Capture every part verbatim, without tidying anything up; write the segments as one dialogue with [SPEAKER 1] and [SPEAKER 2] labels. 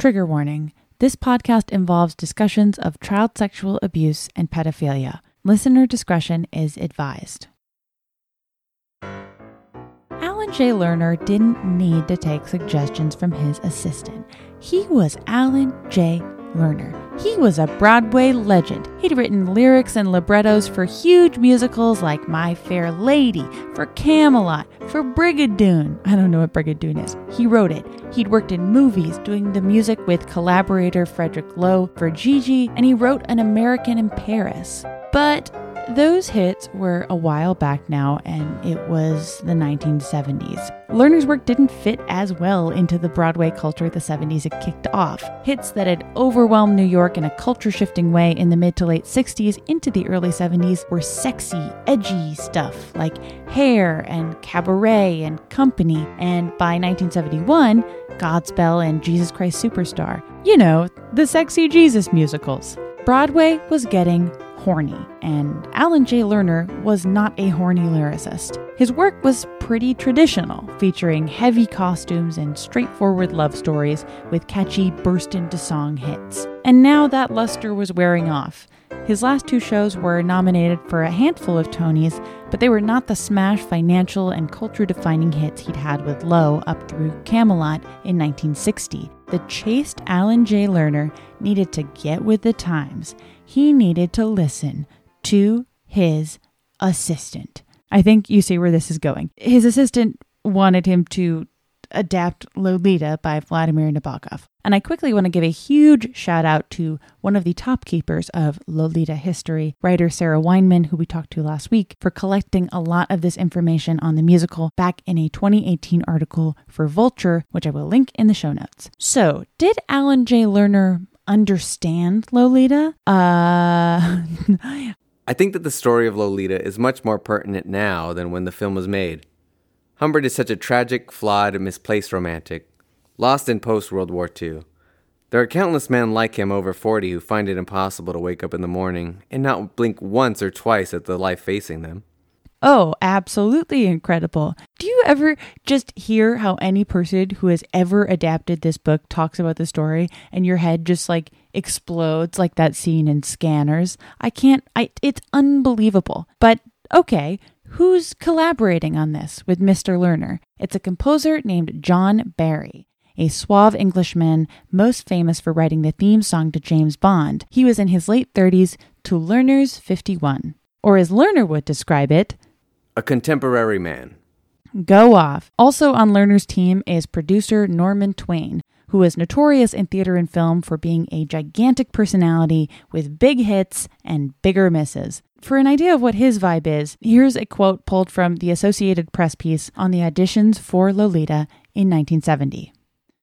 [SPEAKER 1] Trigger warning. This podcast involves discussions of child sexual abuse and pedophilia. Listener discretion is advised. Alan J. Lerner didn't need to take suggestions from his assistant. He was Alan J. Lerner. He was a Broadway legend. He'd written lyrics and librettos for huge musicals like My Fair Lady, for Camelot, for Brigadoon. I don't know what Brigadoon is. He wrote it. He'd worked in movies, doing the music with collaborator Frederick Loewe for Gigi, and he wrote An American in Paris. But those hits were a while back now, and it was the nineteen seventies. Lerner's work didn't fit as well into the Broadway culture the seventies had kicked off. Hits that had overwhelmed New York in a culture-shifting way in the mid to late sixties into the early seventies were sexy, edgy stuff like Hair and Cabaret and Company, and by nineteen seventy-one, Godspell and Jesus Christ Superstar. You know, the sexy Jesus musicals. Broadway was getting horny, and Alan J. Lerner was not a horny lyricist. His work was pretty traditional, featuring heavy costumes and straightforward love stories with catchy burst-into-song hits. And now that luster was wearing off. His last two shows were nominated for a handful of Tonys, but they were not the smash financial and culture-defining hits he'd had with Loewe up through Camelot in nineteen sixty. The chaste Alan J. Lerner needed to get with the times. He needed to listen to his assistant. I think you see where this is going. His assistant wanted him to adapt Lolita by Vladimir Nabokov. And I quickly want to give a huge shout out to one of the top keepers of Lolita history, writer Sarah Weinman, who we talked to last week, for collecting a lot of this information on the musical back in a twenty eighteen article for Vulture, which I will link in the show notes. So, did Alan J. Lerner understand Lolita? Uh...
[SPEAKER 2] I think that the story of Lolita is much more pertinent now than when the film was made. Humbert is such a tragic, flawed, and misplaced romantic, lost in post-World War Two. There are countless men like him over forty who find it impossible to wake up in the morning and not blink once or twice at the life facing them.
[SPEAKER 1] Oh, absolutely incredible. Do you ever just hear how any person who has ever adapted this book talks about the story and your head just like explodes like that scene in Scanners? I can't, I, it's unbelievable. But okay, who's collaborating on this with Mister Lerner? It's a composer named John Barry, a suave Englishman most famous for writing the theme song to James Bond. He was in his late thirties to Lerner's fifty-one. Or as Lerner would describe it,
[SPEAKER 2] a contemporary man.
[SPEAKER 1] Go off. Also on Lerner's team is producer Norman Twain, who is notorious in theater and film for being a gigantic personality with big hits and bigger misses. For an idea of what his vibe is, here's a quote pulled from the Associated Press piece on the auditions for Lolita in nineteen seventy.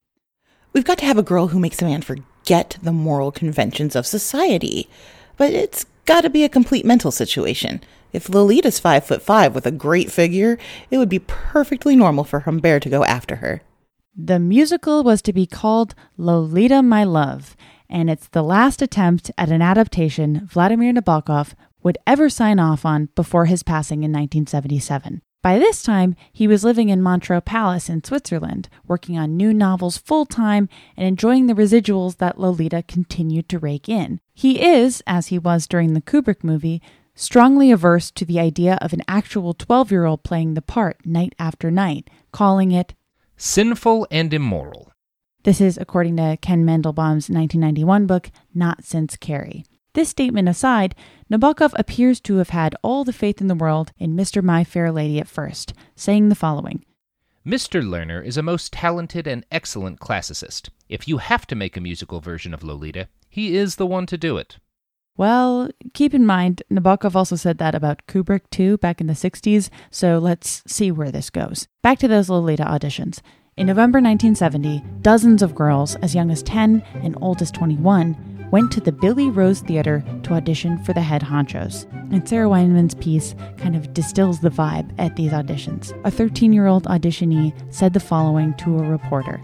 [SPEAKER 3] We've got to have a girl who makes a man forget the moral conventions of society, but it's got to be a complete mental situation. If Lolita's five foot five with a great figure, it would be perfectly normal for Humbert to go after her.
[SPEAKER 1] The musical was to be called Lolita My Love, and it's the last attempt at an adaptation Vladimir Nabokov would ever sign off on before his passing in nineteen seventy-seven. By this time, he was living in Montreux Palace in Switzerland, working on new novels full-time and enjoying the residuals that Lolita continued to rake in. He is, as he was during the Kubrick movie, strongly averse to the idea of an actual twelve-year-old playing the part night after night, calling it
[SPEAKER 4] sinful and immoral.
[SPEAKER 1] This is according to Ken Mandelbaum's nineteen ninety-one book, Not Since Carrie. This statement aside, Nabokov appears to have had all the faith in the world in Mister My Fair Lady at first, saying the following.
[SPEAKER 4] Mister Lerner is a most talented and excellent classicist. If you have to make a musical version of Lolita, he is the one to do it.
[SPEAKER 1] Well, keep in mind, Nabokov also said that about Kubrick too, back in the sixties, so let's see where this goes. Back to those Lolita auditions. In November nineteen seventy, dozens of girls, as young as ten and old as twenty-one, went to the Billy Rose Theater to audition for the head honchos. And Sarah Weinman's piece kind of distills the vibe at these auditions. A thirteen-year-old auditionee said the following to a reporter.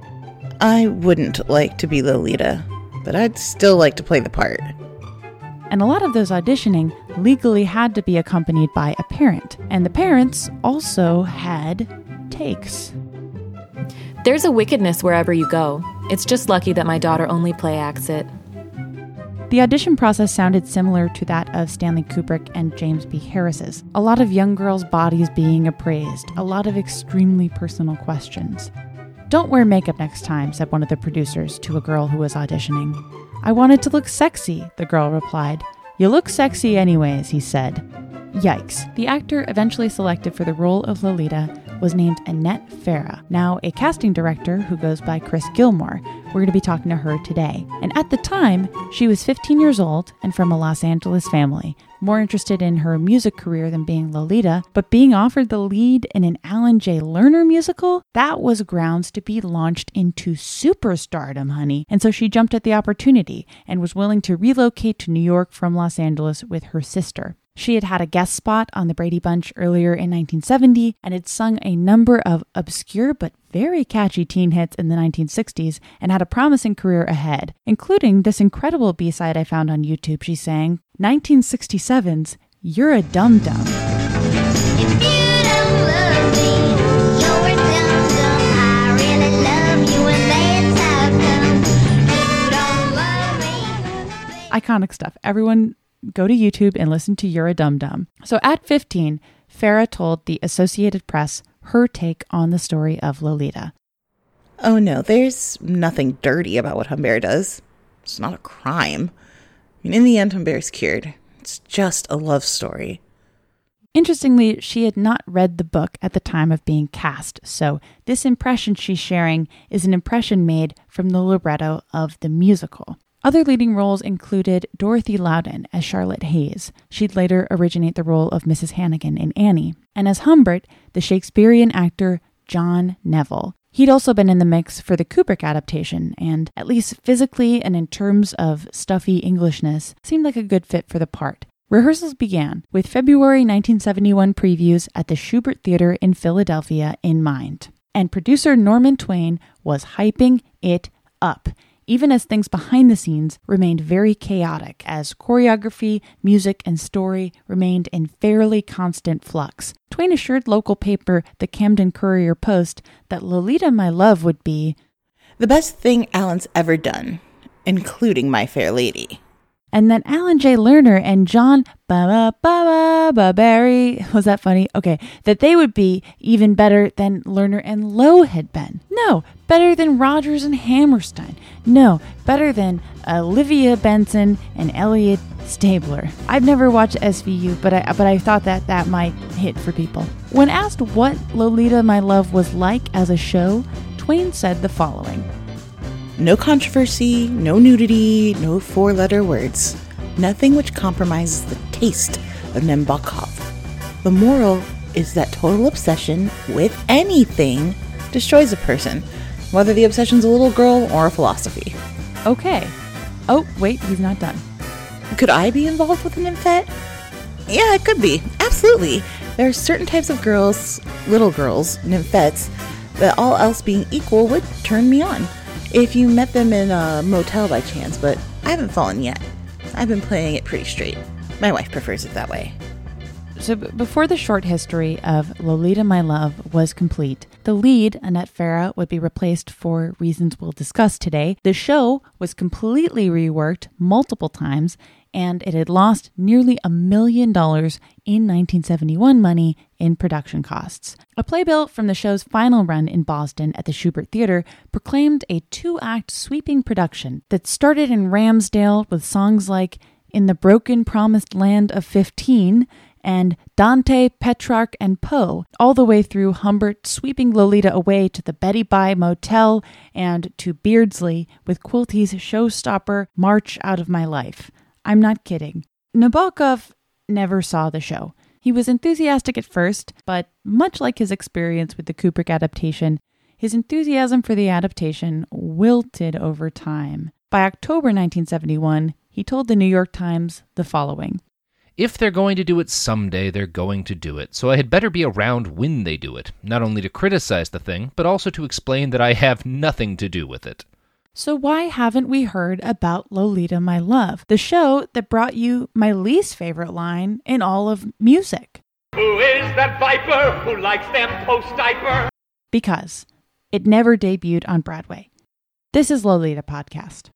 [SPEAKER 3] I wouldn't like to be Lolita, but I'd still like to play the part.
[SPEAKER 1] And a lot of those auditioning legally had to be accompanied by a parent. And the parents also had takes.
[SPEAKER 5] There's a wickedness wherever you go. It's just lucky that my daughter only play acts it.
[SPEAKER 1] The audition process sounded similar to that of Stanley Kubrick and James B. Harris's. A lot of young girls' bodies being appraised, a lot of extremely personal questions. "Don't wear makeup next time," said one of the producers to a girl who was auditioning. "I wanted to look sexy," the girl replied. "You look sexy anyways," he said. Yikes. The actor eventually selected for the role of Lolita was named Annette Farah, now a casting director who goes by Chris Gilmore. We're going to be talking to her today. And at the time, she was fifteen years old and from a Los Angeles family, more interested in her music career than being Lolita, but being offered the lead in an Alan J. Lerner musical, that was grounds to be launched into superstardom, honey. And so she jumped at the opportunity and was willing to relocate to New York from Los Angeles with her sister. She had had a guest spot on the Brady Bunch earlier in nineteen seventy and had sung a number of obscure but very catchy teen hits in the nineteen sixties and had a promising career ahead, including this incredible B-side I found on YouTube. She sang nineteen sixty-seven's You're a Dum Dum.
[SPEAKER 6] If you don't love me, you're a dum-dum. I really love you and that's how come. You don't love me.
[SPEAKER 1] Iconic stuff. Everyone go to YouTube and listen to You're a Dum Dum. So at fifteen, Farah told the Associated Press her take on the story of Lolita.
[SPEAKER 3] Oh no, there's nothing dirty about what Humbert does. It's not a crime. I mean, in the end, Humbert's cured. It's just a love story.
[SPEAKER 1] Interestingly, she had not read the book at the time of being cast, so this impression she's sharing is an impression made from the libretto of the musical. Other leading roles included Dorothy Loudon as Charlotte Hayes. She'd later originate the role of Missus Hannigan in Annie. And as Humbert, the Shakespearean actor John Neville. He'd also been in the mix for the Kubrick adaptation, and at least physically and in terms of stuffy Englishness, seemed like a good fit for the part. Rehearsals began with February nineteen seventy-one previews at the Shubert Theater in Philadelphia in mind. And producer Norman Twain was hyping it up, even as things behind the scenes remained very chaotic, as choreography, music, and story remained in fairly constant flux. Twain assured local paper, the Camden Courier-Post, that Lolita My Love would be
[SPEAKER 3] the best thing Alan's ever done, including My Fair Lady.
[SPEAKER 1] And that Alan J. Lerner and John Barry, was that funny? Okay, that they would be even better than Lerner and Lowe had been. No, better than Rodgers and Hammerstein. No, better than Olivia Benson and Elliot Stabler. I've never watched S V U, but I but I thought that that might hit for people. When asked what Lolita My Love was like as a show, Twain said the following.
[SPEAKER 3] No controversy, no nudity, no four-letter words. Nothing which compromises the taste of Nabokov. The moral is that total obsession with anything destroys a person, whether the obsession's a little girl or a philosophy.
[SPEAKER 1] Okay. Oh, wait, he's not done.
[SPEAKER 3] Could I be involved with an nymphette? Yeah, it could be. Absolutely. There are certain types of girls, little girls, nymphettes, that all else being equal would turn me on. If you met them in a motel by chance, but I haven't fallen yet. I've been playing it pretty straight. My wife prefers it that way.
[SPEAKER 1] So b- before the short history of Lolita My Love was complete, the lead, Annette Farah, would be replaced for reasons we'll discuss today. The show was completely reworked multiple times, and it had lost nearly a million dollars in nineteen seventy-one money in production costs. A playbill from the show's final run in Boston at the Shubert Theater proclaimed a two-act sweeping production that started in Ramsdale with songs like In the Broken Promised Land of fifteen and Dante, Petrarch, and Poe, all the way through Humbert sweeping Lolita away to the Betty Bye Motel and to Beardsley with Quilty's showstopper March Out of My Life. I'm not kidding. Nabokov never saw the show. He was enthusiastic at first, but much like his experience with the Kubrick adaptation, his enthusiasm for the adaptation wilted over time. By October nineteen seventy-one, he told the New York Times the following.
[SPEAKER 4] If they're going to do it someday, they're going to do it, so I had better be around when they do it, not only to criticize the thing, but also to explain that I have nothing to do with it.
[SPEAKER 1] So why haven't we heard about Lolita My Love, the show that brought you my least favorite line in all of music?
[SPEAKER 7] Who is that viper who likes them post-diaper?
[SPEAKER 1] Because It never debuted on Broadway. This is Lolita Podcast.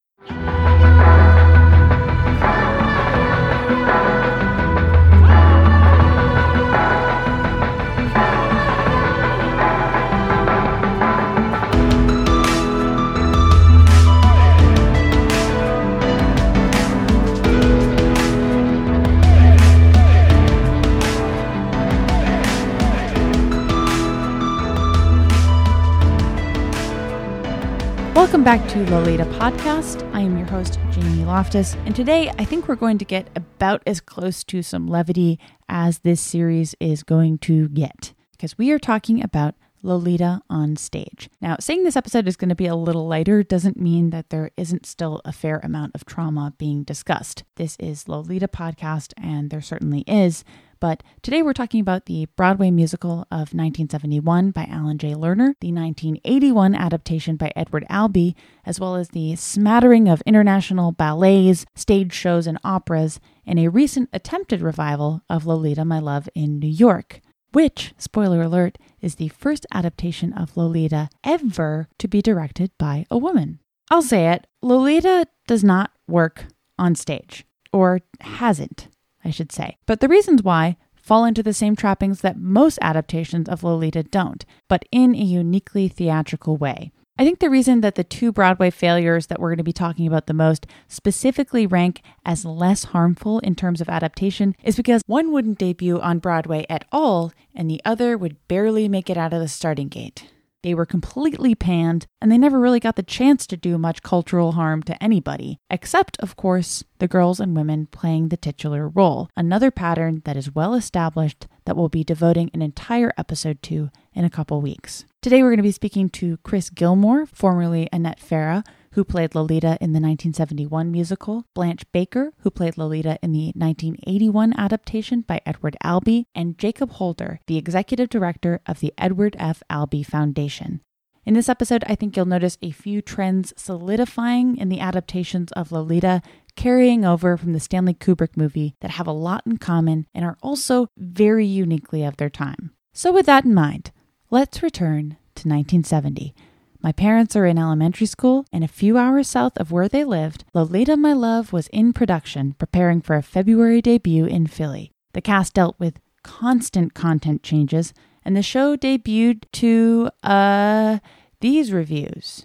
[SPEAKER 1] Welcome back to Lolita Podcast. I am your host, Jamie Loftus, and today I think we're going to get about as close to some levity as this series is going to get, because we are talking about Lolita on stage. Now, saying this episode is going to be a little lighter doesn't mean that there isn't still a fair amount of trauma being discussed. This is Lolita Podcast, and there certainly is. But today we're talking about the Broadway musical of nineteen seventy-one by Alan J. Lerner, the nineteen eighty-one adaptation by Edward Albee, as well as the smattering of international ballets, stage shows, and operas, and a recent attempted revival of Lolita, My Love in New York, which, spoiler alert, is the first adaptation of Lolita ever to be directed by a woman. I'll say it, Lolita does not work on stage, or hasn't, I should say. But the reasons why fall into the same trappings that most adaptations of Lolita don't, but in a uniquely theatrical way. I think the reason that the two Broadway failures that we're going to be talking about the most specifically rank as less harmful in terms of adaptation is because one wouldn't debut on Broadway at all, and the other would barely make it out of the starting gate. They were completely panned, and they never really got the chance to do much cultural harm to anybody, except, of course, the girls and women playing the titular role, another pattern that is well established that we'll be devoting an entire episode to in a couple weeks. Today we're going to be speaking to Chris Gilmore, formerly Annette Farah, who played Lolita in the nineteen seventy-one musical, Blanche Baker, who played Lolita in the nineteen eighty-one adaptation by Edward Albee, and Jacob Holder, the executive director of the Edward F. Albee Foundation. In this episode, I think you'll notice a few trends solidifying in the adaptations of Lolita, carrying over from the Stanley Kubrick movie that have a lot in common and are also very uniquely of their time. So with that in mind, let's return to nineteen seventy. My parents are in elementary school, and a few hours south of where they lived, Lolita, My Love was in production, preparing for a February debut in Philly. The cast dealt with constant content changes, and the show debuted to, uh, these reviews.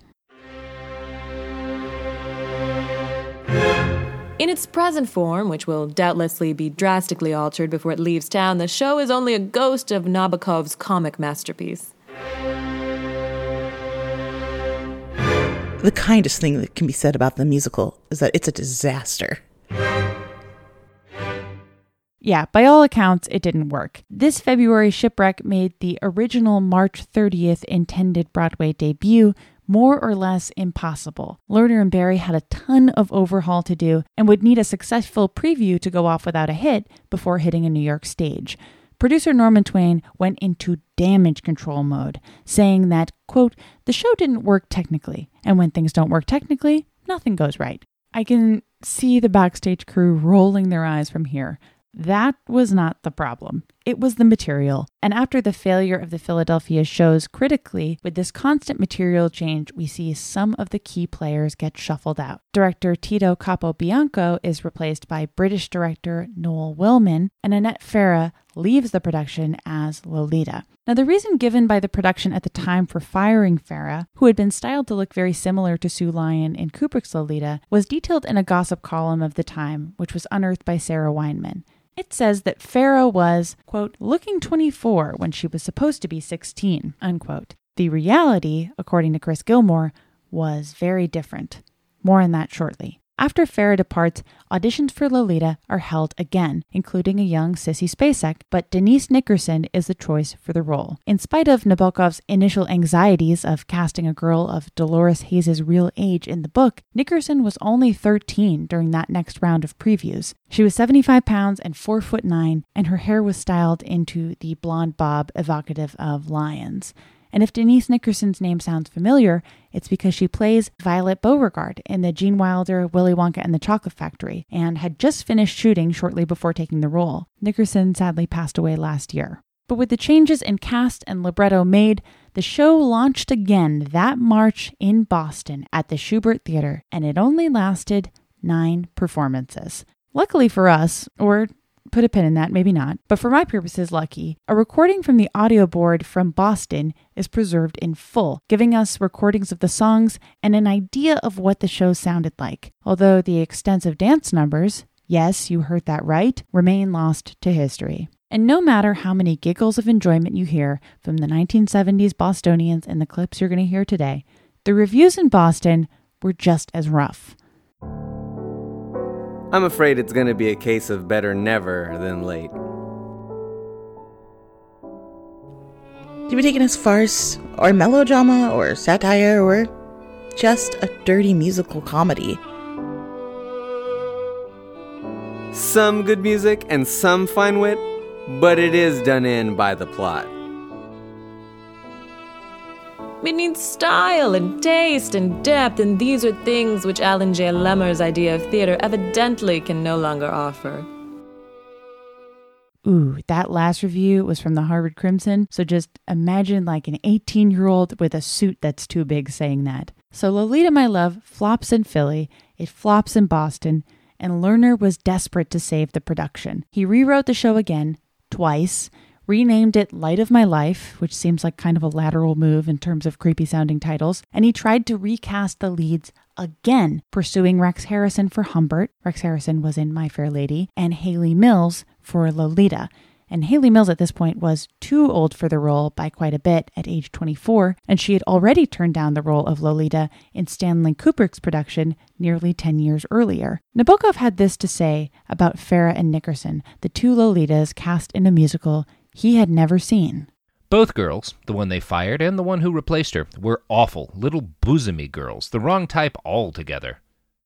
[SPEAKER 5] In its present form, which will doubtlessly be drastically altered before it leaves town, the show is only a ghost of Nabokov's comic masterpiece.
[SPEAKER 3] The kindest thing that can be said about the musical is that it's a disaster.
[SPEAKER 1] Yeah, by all accounts, it didn't work. This February shipwreck made the original March thirtieth intended Broadway debut more or less impossible. Lerner and Barry had a ton of overhaul to do and would need a successful preview to go off without a hit before hitting a New York stage. Producer Norman Twain went into damage control mode, saying that, quote, the show didn't work technically, and when things don't work technically, nothing goes right. I can see the backstage crew rolling their eyes from here. That was not the problem. It was the material. And after the failure of the Philadelphia shows critically, with this constant material change, we see some of the key players get shuffled out. Director Tito Capobianco is replaced by British director Noel Willman, and Annette Farah leaves the production as Lolita. Now, the reason given by the production at the time for firing Farah, who had been styled to look very similar to Sue Lyon in Kubrick's Lolita, was detailed in a gossip column of the time, which was unearthed by Sarah Weinman. It says that Farah was, quote, looking twenty-four when she was supposed to be sixteen, unquote. The reality, according to Chris Gilmore, was very different. More on that shortly. After Farah departs, auditions for Lolita are held again, including a young Sissy Spacek, but Denise Nickerson is the choice for the role. In spite of Nabokov's initial anxieties of casting a girl of Dolores Hayes' real age in the book, Nickerson was only thirteen during that next round of previews. She was seventy-five pounds and four foot nine, and her hair was styled into the blonde bob evocative of lions. And if Denise Nickerson's name sounds familiar, it's because she plays Violet Beauregard in the Gene Wilder Willy Wonka and the Chocolate Factory and had just finished shooting shortly before taking the role. Nickerson sadly passed away last year. But with the changes in cast and libretto made, The show launched again that March in Boston at the Shubert Theater, and it only lasted nine performances. Luckily for us, or put a pin in that, maybe not, but for my purposes, lucky, a recording from the audio board from Boston is preserved in full, giving us recordings of the songs and an idea of what the show sounded like. Although the extensive dance numbers, yes, you heard that right, remain lost to history. And no matter how many giggles of enjoyment you hear from the nineteen seventies Bostonians in the clips you're going to hear today, the reviews in Boston were just as rough.
[SPEAKER 2] I'm afraid it's going to be a case of better never than late.
[SPEAKER 3] To be taken as farce, or melodrama, or satire, or just a dirty musical comedy.
[SPEAKER 2] Some good music and some fine wit, but it is done in by the plot.
[SPEAKER 5] It needs style and taste and depth, and these are things which Alan J. Lemmer's idea of theater evidently can no longer offer.
[SPEAKER 1] Ooh, that last review was from the Harvard Crimson, so just imagine like an eighteen-year-old with a suit that's too big saying that. So Lolita, My Love flops in Philly, it flops in Boston, and Lerner was desperate to save the production. He rewrote the show again, twice, renamed it Light of My Life, which seems like kind of a lateral move in terms of creepy-sounding titles, and he tried to recast the leads again, pursuing Rex Harrison for Humbert, Rex Harrison was in My Fair Lady, and Haley Mills for Lolita. And Haley Mills at this point was too old for the role by quite a bit at age twenty-four, and she had already turned down the role of Lolita in Stanley Kubrick's production nearly ten years earlier. Nabokov had this to say about Farrah and Nickerson, the two Lolitas cast in a musical he had never seen.
[SPEAKER 4] Both girls, the one they fired and the one who replaced her, were awful, little bosomy girls, the wrong type altogether.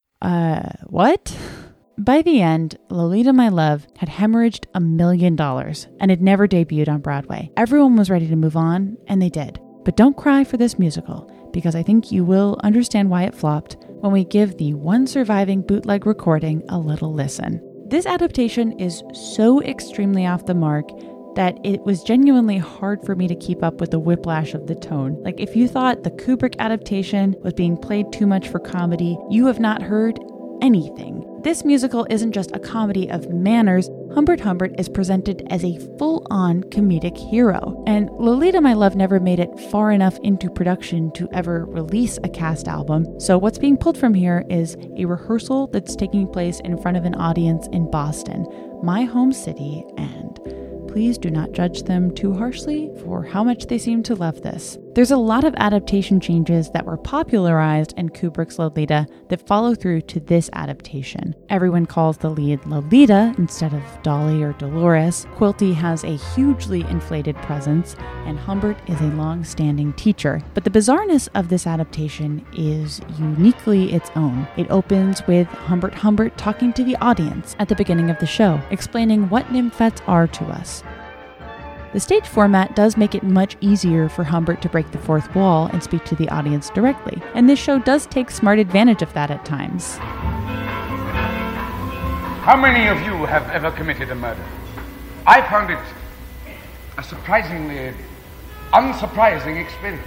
[SPEAKER 1] Uh, what? By the end, Lolita, My Love had hemorrhaged a million dollars and had never debuted on Broadway. Everyone was ready to move on, and they did. But don't cry for this musical, because I think you will understand why it flopped when we give the one surviving bootleg recording a little listen. This adaptation is so extremely off the mark that it was genuinely hard for me to keep up with the whiplash of the tone. Like, if you thought the Kubrick adaptation was being played too much for comedy, you have not heard anything. This musical isn't just a comedy of manners. Humbert Humbert is presented as a full-on comedic hero. And Lolita, My Love never made it far enough into production to ever release a cast album. So what's being pulled from here is a rehearsal that's taking place in front of an audience in Boston, my home city, and please do not judge them too harshly for how much they seem to love this. There's a lot of adaptation changes that were popularized in Kubrick's Lolita that follow through to this adaptation. Everyone calls the lead Lolita instead of Dolly or Dolores. Quilty has a hugely inflated presence, and Humbert is a long-standing teacher. But the bizarreness of this adaptation is uniquely its own. It opens with Humbert Humbert talking to the audience at the beginning of the show, explaining what nymphets are to us. The stage format does make it much easier for Humbert to break the fourth wall and speak to the audience directly, and this show does take smart advantage of that at times.
[SPEAKER 7] How many of you have ever committed a murder? I found it a surprisingly unsurprising experience.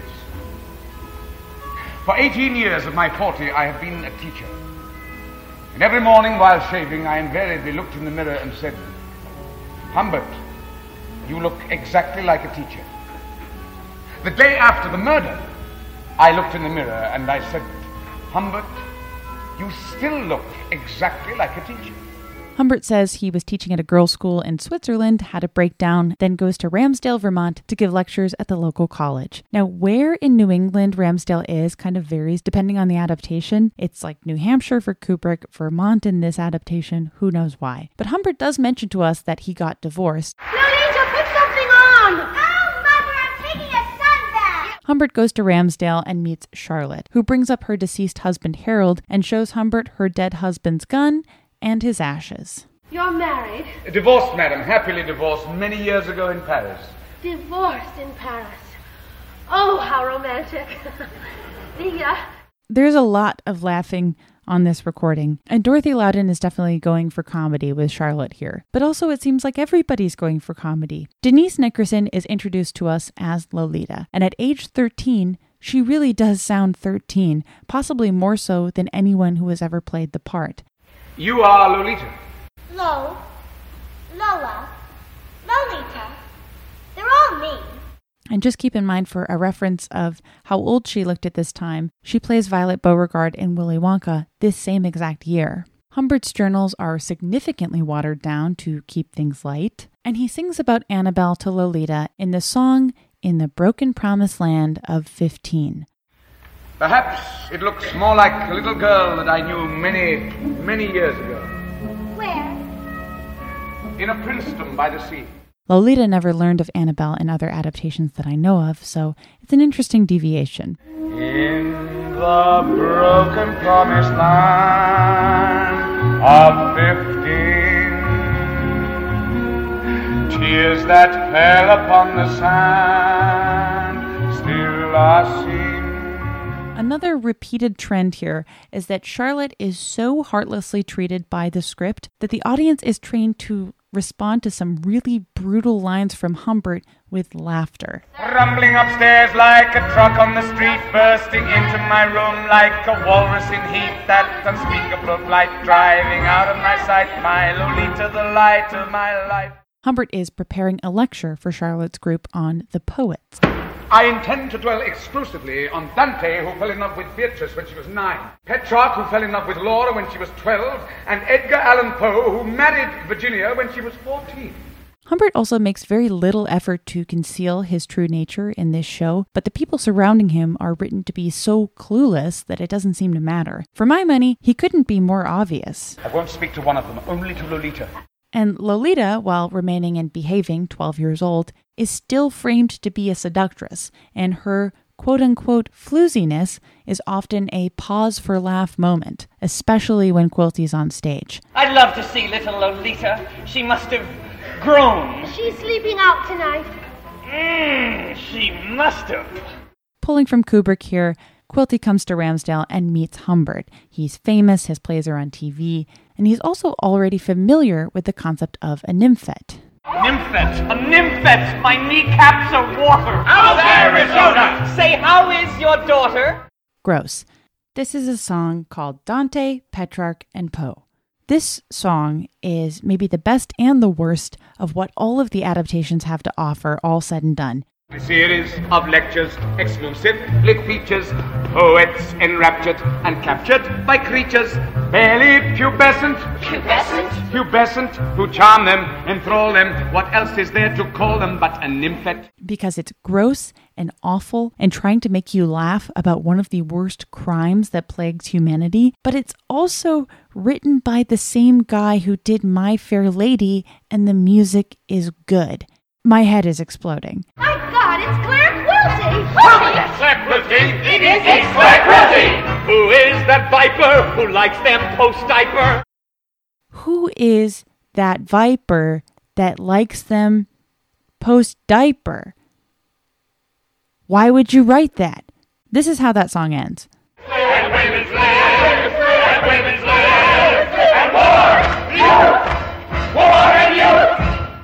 [SPEAKER 7] For eighteen years of my forty, I have been a teacher. And every morning while shaving, I invariably looked in the mirror and said, Humbert, you look exactly like a teacher. The day after the murder, I looked in the mirror and I said, Humbert, you still look exactly like a teacher.
[SPEAKER 1] Humbert says he was teaching at a girls' school in Switzerland, had a breakdown, then goes to Ramsdale, Vermont to give lectures at the local college. Now, where in New England Ramsdale is kind of varies depending on the adaptation. It's like New Hampshire for Kubrick, Vermont in this adaptation, who knows why. But Humbert does mention to us that he got divorced.
[SPEAKER 6] Lolita, put something on! Oh, Mother, I'm taking a sunbath!
[SPEAKER 1] Humbert goes to Ramsdale and meets Charlotte, who brings up her deceased husband Harold and shows Humbert her dead husband's gun and his ashes.
[SPEAKER 8] You're married?
[SPEAKER 7] Divorced, madam, happily divorced many years ago in Paris.
[SPEAKER 8] Divorced in Paris. Oh, how romantic. the, uh...
[SPEAKER 1] There's a lot of laughing on this recording, and Dorothy Loudon is definitely going for comedy with Charlotte here. But also it seems like everybody's going for comedy. Denise Nickerson is introduced to us as Lolita, and at age thirteen, she really does sound thirteen, possibly more so than anyone who has ever played the part.
[SPEAKER 7] You are Lolita.
[SPEAKER 8] Lo, Lola, Lolita. They're all me.
[SPEAKER 1] And just keep in mind, for a reference of how old she looked at this time, she plays Violet Beauregard in Willy Wonka this same exact year. Humbert's journals are significantly watered down to keep things light, and he sings about Annabelle to Lolita in the song In the Broken Promised Land of fifteen.
[SPEAKER 7] Perhaps it looks more like a little girl that I knew many, many years ago.
[SPEAKER 8] Where?
[SPEAKER 7] In a princedom by the sea.
[SPEAKER 1] Lolita never learned of Annabelle in other adaptations that I know of, so it's an interesting deviation.
[SPEAKER 7] In the broken promised land of fifteen, tears that fell upon the sand still are seen.
[SPEAKER 1] Another repeated trend here is that Charlotte is so heartlessly treated by the script that the audience is trained to respond to some really brutal lines from Humbert with laughter.
[SPEAKER 7] Rumbling upstairs like a truck on the street, bursting into my room like a walrus in heat, that unspeakable flight driving out of my sight, my Lolita, the light of my life.
[SPEAKER 1] Humbert is preparing a lecture for Charlotte's group on the poets.
[SPEAKER 7] I intend to dwell exclusively on Dante, who fell in love with Beatrice when she was nine, Petrarch, who fell in love with Laura when she was twelve, and Edgar Allan Poe, who married Virginia when she was fourteen.
[SPEAKER 1] Humbert also makes very little effort to conceal his true nature in this show, but the people surrounding him are written to be so clueless that it doesn't seem to matter. For my money, he couldn't be more obvious.
[SPEAKER 7] I won't speak to one of them, only to Lolita.
[SPEAKER 1] And Lolita, while remaining and behaving twelve years old, is still framed to be a seductress, and her quote-unquote flooziness is often a pause-for-laugh moment, especially when Quilty's on stage.
[SPEAKER 9] I'd love to see little Lolita. She must have grown.
[SPEAKER 8] She's sleeping out tonight.
[SPEAKER 9] Mmm, she must have.
[SPEAKER 1] Pulling from Kubrick here, Quilty comes to Ramsdale and meets Humbert. He's famous, his plays are on T V, and he's also already familiar with the concept of a nymphette.
[SPEAKER 9] Nymphette, a nymphette, my kneecaps are water. Out of Arizona! Say, how is your daughter?
[SPEAKER 1] Gross. This is a song called Dante, Petrarch, and Poe. This song is maybe the best and the worst of what all of the adaptations have to offer, all said and done.
[SPEAKER 7] A series of lectures, exclusive, lit features, poets enraptured and captured by creatures barely pubescent,
[SPEAKER 9] Pubescent?
[SPEAKER 7] pubescent, who charm them, enthrall them. What else is there to call them but a nymphette?
[SPEAKER 1] Because it's gross and awful and trying to make you laugh about one of the worst crimes that plagues humanity, but it's also written by the same guy who did My Fair Lady, and the music is good. My head is exploding.
[SPEAKER 8] My God, it's Claire Quilty!
[SPEAKER 9] Claire Quilty! It is it's Claire Quilty! Who is that viper who likes them post-diaper?
[SPEAKER 1] Who is that viper that likes them post-diaper? Why would you write that? This is how that song ends.
[SPEAKER 9] And women's lives! And women's lives! And war! Youth! War and youth!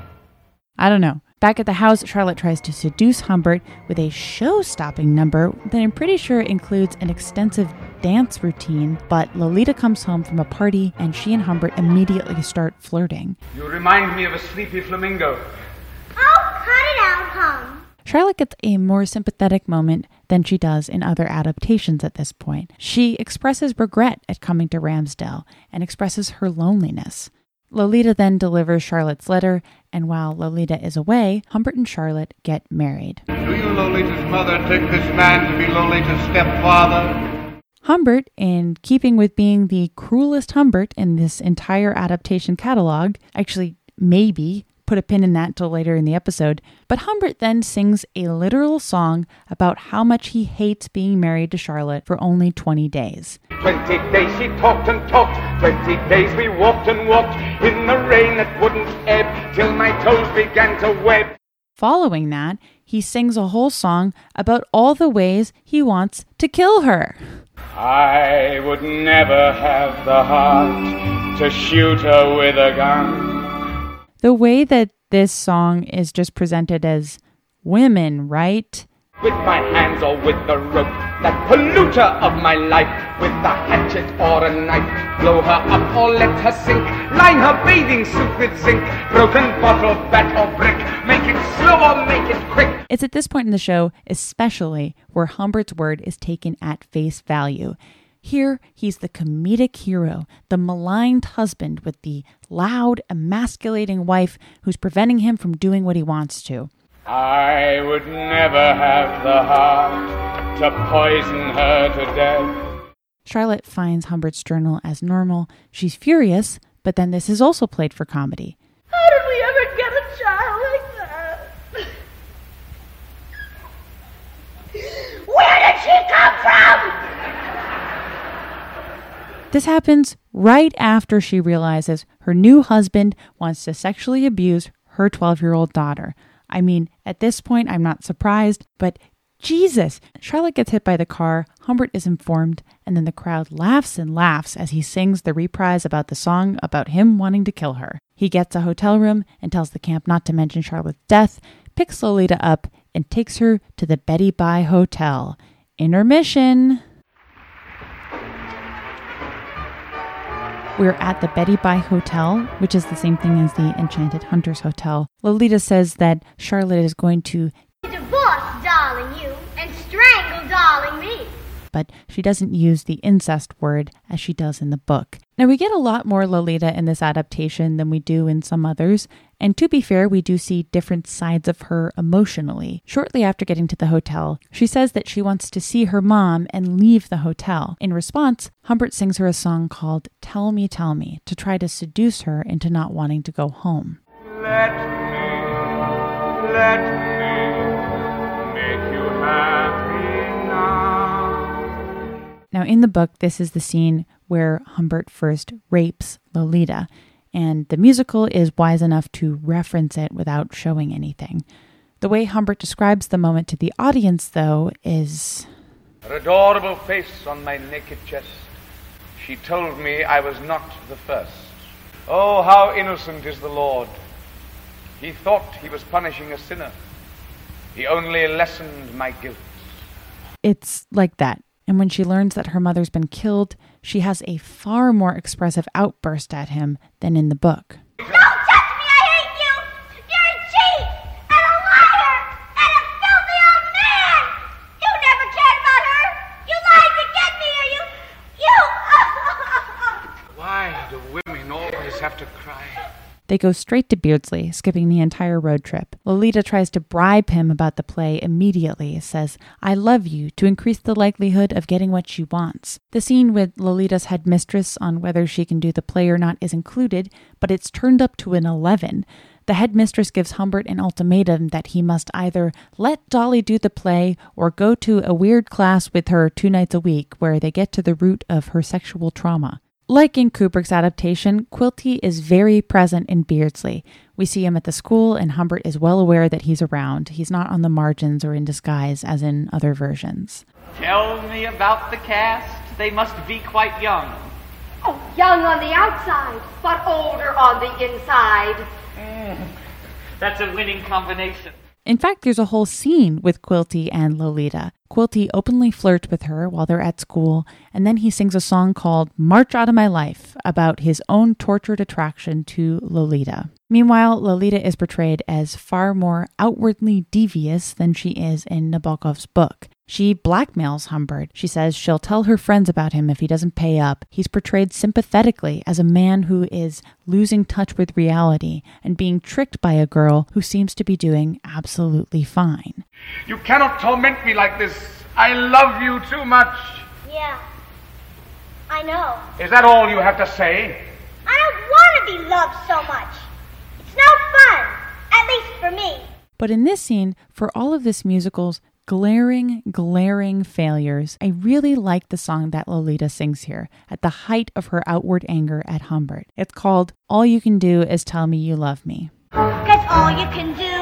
[SPEAKER 1] I don't know. Back at the house, Charlotte tries to seduce Humbert with a show-stopping number that I'm pretty sure includes an extensive dance routine, but Lolita comes home from a party and she and Humbert immediately start flirting.
[SPEAKER 7] You remind me of a sleepy flamingo.
[SPEAKER 8] Oh, cut it out, hon.
[SPEAKER 1] Charlotte gets a more sympathetic moment than she does in other adaptations at this point. She expresses regret at coming to Ramsdale and expresses her loneliness. Lolita then delivers Charlotte's letter, and while Lolita is away, Humbert and Charlotte get married.
[SPEAKER 7] Do you, Lolita's mother, take this man to be Lolita's stepfather?
[SPEAKER 1] Humbert, in keeping with being the cruelest Humbert in this entire adaptation catalog, actually maybe put a pin in that till later in the episode, but Humbert then sings a literal song about how much he hates being married to Charlotte for only twenty days.
[SPEAKER 7] Twenty days she talked and talked, twenty days we walked and walked, in the rain that wouldn't ebb, till my toes began to web.
[SPEAKER 1] Following that, he sings a whole song about all the ways he wants to kill her.
[SPEAKER 7] I would never have the heart to shoot her with a gun.
[SPEAKER 1] The way that this song is just presented as women, right?
[SPEAKER 7] With my hands or with the rope, that polluter of my life, with the hatchet or a knife, blow her up or let her sink, line her bathing suit with zinc, broken bottle, bat or brick, make it slow or make it quick.
[SPEAKER 1] It's at this point in the show, especially, where Humbert's word is taken at face value. Here, he's the comedic hero, the maligned husband with the loud, emasculating wife who's preventing him from doing what he wants to.
[SPEAKER 7] I would never have the heart to poison her to death.
[SPEAKER 1] Charlotte finds Humbert's journal as normal. She's furious, but then this is also played for comedy.
[SPEAKER 8] How did we ever get a child like that? Where did she come from?
[SPEAKER 1] This happens right after she realizes her new husband wants to sexually abuse her twelve-year-old daughter. I mean, at this point, I'm not surprised, but Jesus! Charlotte gets hit by the car, Humbert is informed, and then the crowd laughs and laughs as he sings the reprise about the song about him wanting to kill her. He gets a hotel room and tells the camp not to mention Charlotte's death, picks Lolita up, and takes her to the Betty Bye Hotel. Intermission! We're at the Betty Bye Hotel, which is the same thing as the Enchanted Hunters Hotel. Lolita says that Charlotte is going to
[SPEAKER 8] Divorce, darling, you, and strangle, darling, me.
[SPEAKER 1] but she doesn't use the incest word as she does in the book. Now, we get a lot more Lolita in this adaptation than we do in some others, and to be fair, we do see different sides of her emotionally. Shortly after getting to the hotel, she says that she wants to see her mom and leave the hotel. In response, Humbert sings her a song called Tell Me, Tell Me to try to seduce her into not wanting to go home.
[SPEAKER 7] Let me, let me make you happy now.
[SPEAKER 1] Now, in the book, this is the scene where Humbert first rapes Lolita, and the musical is wise enough to reference it without showing anything. The way Humbert describes the moment to the audience, though, is...
[SPEAKER 7] Her adorable face on my naked chest. She told me I was not the first. Oh, how innocent is the Lord. He thought he was punishing a sinner. He only lessened my guilt.
[SPEAKER 1] It's like that. And when she learns that her mother's been killed, she has a far more expressive outburst at him than in the book.
[SPEAKER 8] Don't touch me, I hate you! You're a cheat, and a liar, and a filthy old man! You never cared about her! You lied to get me, or you... you...
[SPEAKER 7] Why do women always have to cry?
[SPEAKER 1] They go straight to Beardsley, skipping the entire road trip. Lolita tries to bribe him about the play immediately, says, I love you, to increase the likelihood of getting what she wants. The scene with Lolita's headmistress on whether she can do the play or not is included, but it's turned up to an eleven. The headmistress gives Humbert an ultimatum that he must either let Dolly do the play or go to a weird class with her two nights a week where they get to the root of her sexual trauma. Like in Kubrick's adaptation, Quilty is very present in Beardsley. We see him at the school, and Humbert is well aware that he's around. He's not on the margins or in disguise, as in other versions.
[SPEAKER 10] Tell me about the cast. They must be quite young.
[SPEAKER 8] Oh, young on the outside, but older on the inside.
[SPEAKER 10] Mm, that's a winning combination.
[SPEAKER 1] In fact, there's a whole scene with Quilty and Lolita. Quilty openly flirts with her while they're at school, and then he sings a song called March Out of My Life about his own tortured attraction to Lolita. Meanwhile, Lolita is portrayed as far more outwardly devious than she is in Nabokov's book. She blackmails Humbert. She says she'll tell her friends about him if he doesn't pay up. He's portrayed sympathetically as a man who is losing touch with reality and being tricked by a girl who seems to be doing absolutely fine.
[SPEAKER 7] You cannot torment me like this. I love you too much.
[SPEAKER 8] Yeah, I know.
[SPEAKER 7] Is that all you have to say?
[SPEAKER 8] I don't want to be loved so much. It's no fun, at least for me.
[SPEAKER 1] But in this scene, for all of this musical's glaring, glaring failures, I really like the song that Lolita sings here at the height of her outward anger at Humbert. It's called All You Can Do Is Tell Me You Love Me.
[SPEAKER 8] Cause all you can do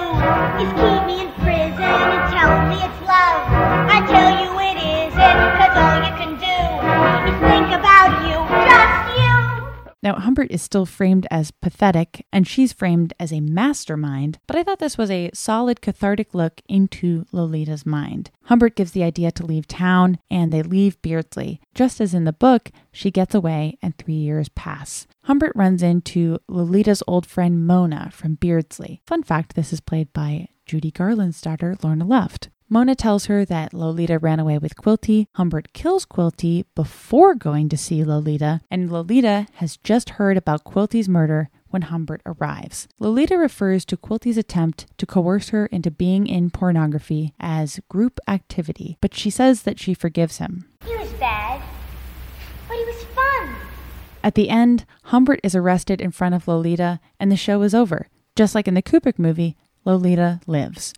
[SPEAKER 8] is keep me in prison and tell me it's love. I tell you it isn't, cause all you can do is think about you, just you.
[SPEAKER 1] Now, Humbert is still framed as pathetic, and she's framed as a mastermind, but I thought this was a solid cathartic look into Lolita's mind. Humbert gives the idea to leave town, and they leave Beardsley. Just as in the book, she gets away, and three years pass. Humbert runs into Lolita's old friend Mona from Beardsley. Fun fact, this is played by Judy Garland's daughter, Lorna Luft. Mona tells her that Lolita ran away with Quilty. Humbert kills Quilty before going to see Lolita, and Lolita has just heard about Quilty's murder when Humbert arrives. Lolita refers to Quilty's attempt to coerce her into being in pornography as group activity, but she says that she forgives him.
[SPEAKER 8] He was bad, but he was fun.
[SPEAKER 1] At the end, Humbert is arrested in front of Lolita, and the show is over. Just like in the Kubrick movie, Lolita lives.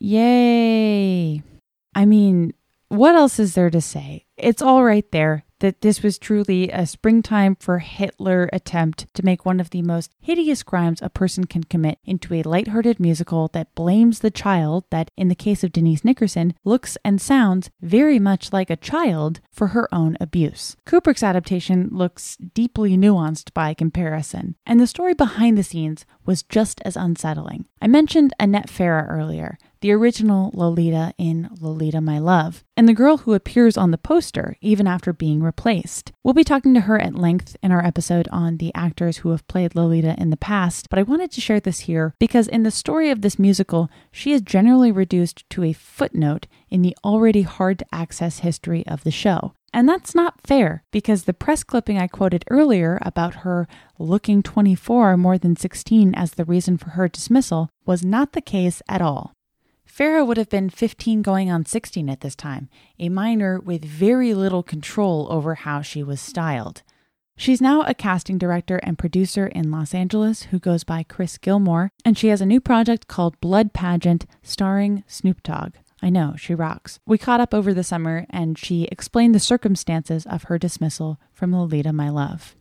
[SPEAKER 1] Yay! I mean, what else is there to say? It's all right there that this was truly a springtime for Hitler attempt to make one of the most hideous crimes a person can commit into a lighthearted musical that blames the child that, in the case of Denise Nickerson, looks and sounds very much like a child for her own abuse. Kubrick's adaptation looks deeply nuanced by comparison, and the story behind the scenes was just as unsettling. I mentioned Annette Farah earlier, the original Lolita in Lolita, My Love, and the girl who appears on the poster even after being replaced. We'll be talking to her at length in our episode on the actors who have played Lolita in the past, but I wanted to share this here because in the story of this musical, she is generally reduced to a footnote in the already hard-to-access history of the show. And that's not fair, because the press clipping I quoted earlier about her looking twenty-four more than sixteen as the reason for her dismissal was not the case at all. Farah would have been fifteen going on sixteen at this time, a minor with very little control over how she was styled. She's now a casting director and producer in Los Angeles who goes by Chris Gilmore, and she has a new project called Blood Pageant starring Snoop Dogg. I know, she rocks. We caught up over the summer, and she explained the circumstances of her dismissal from Lolita, My Love.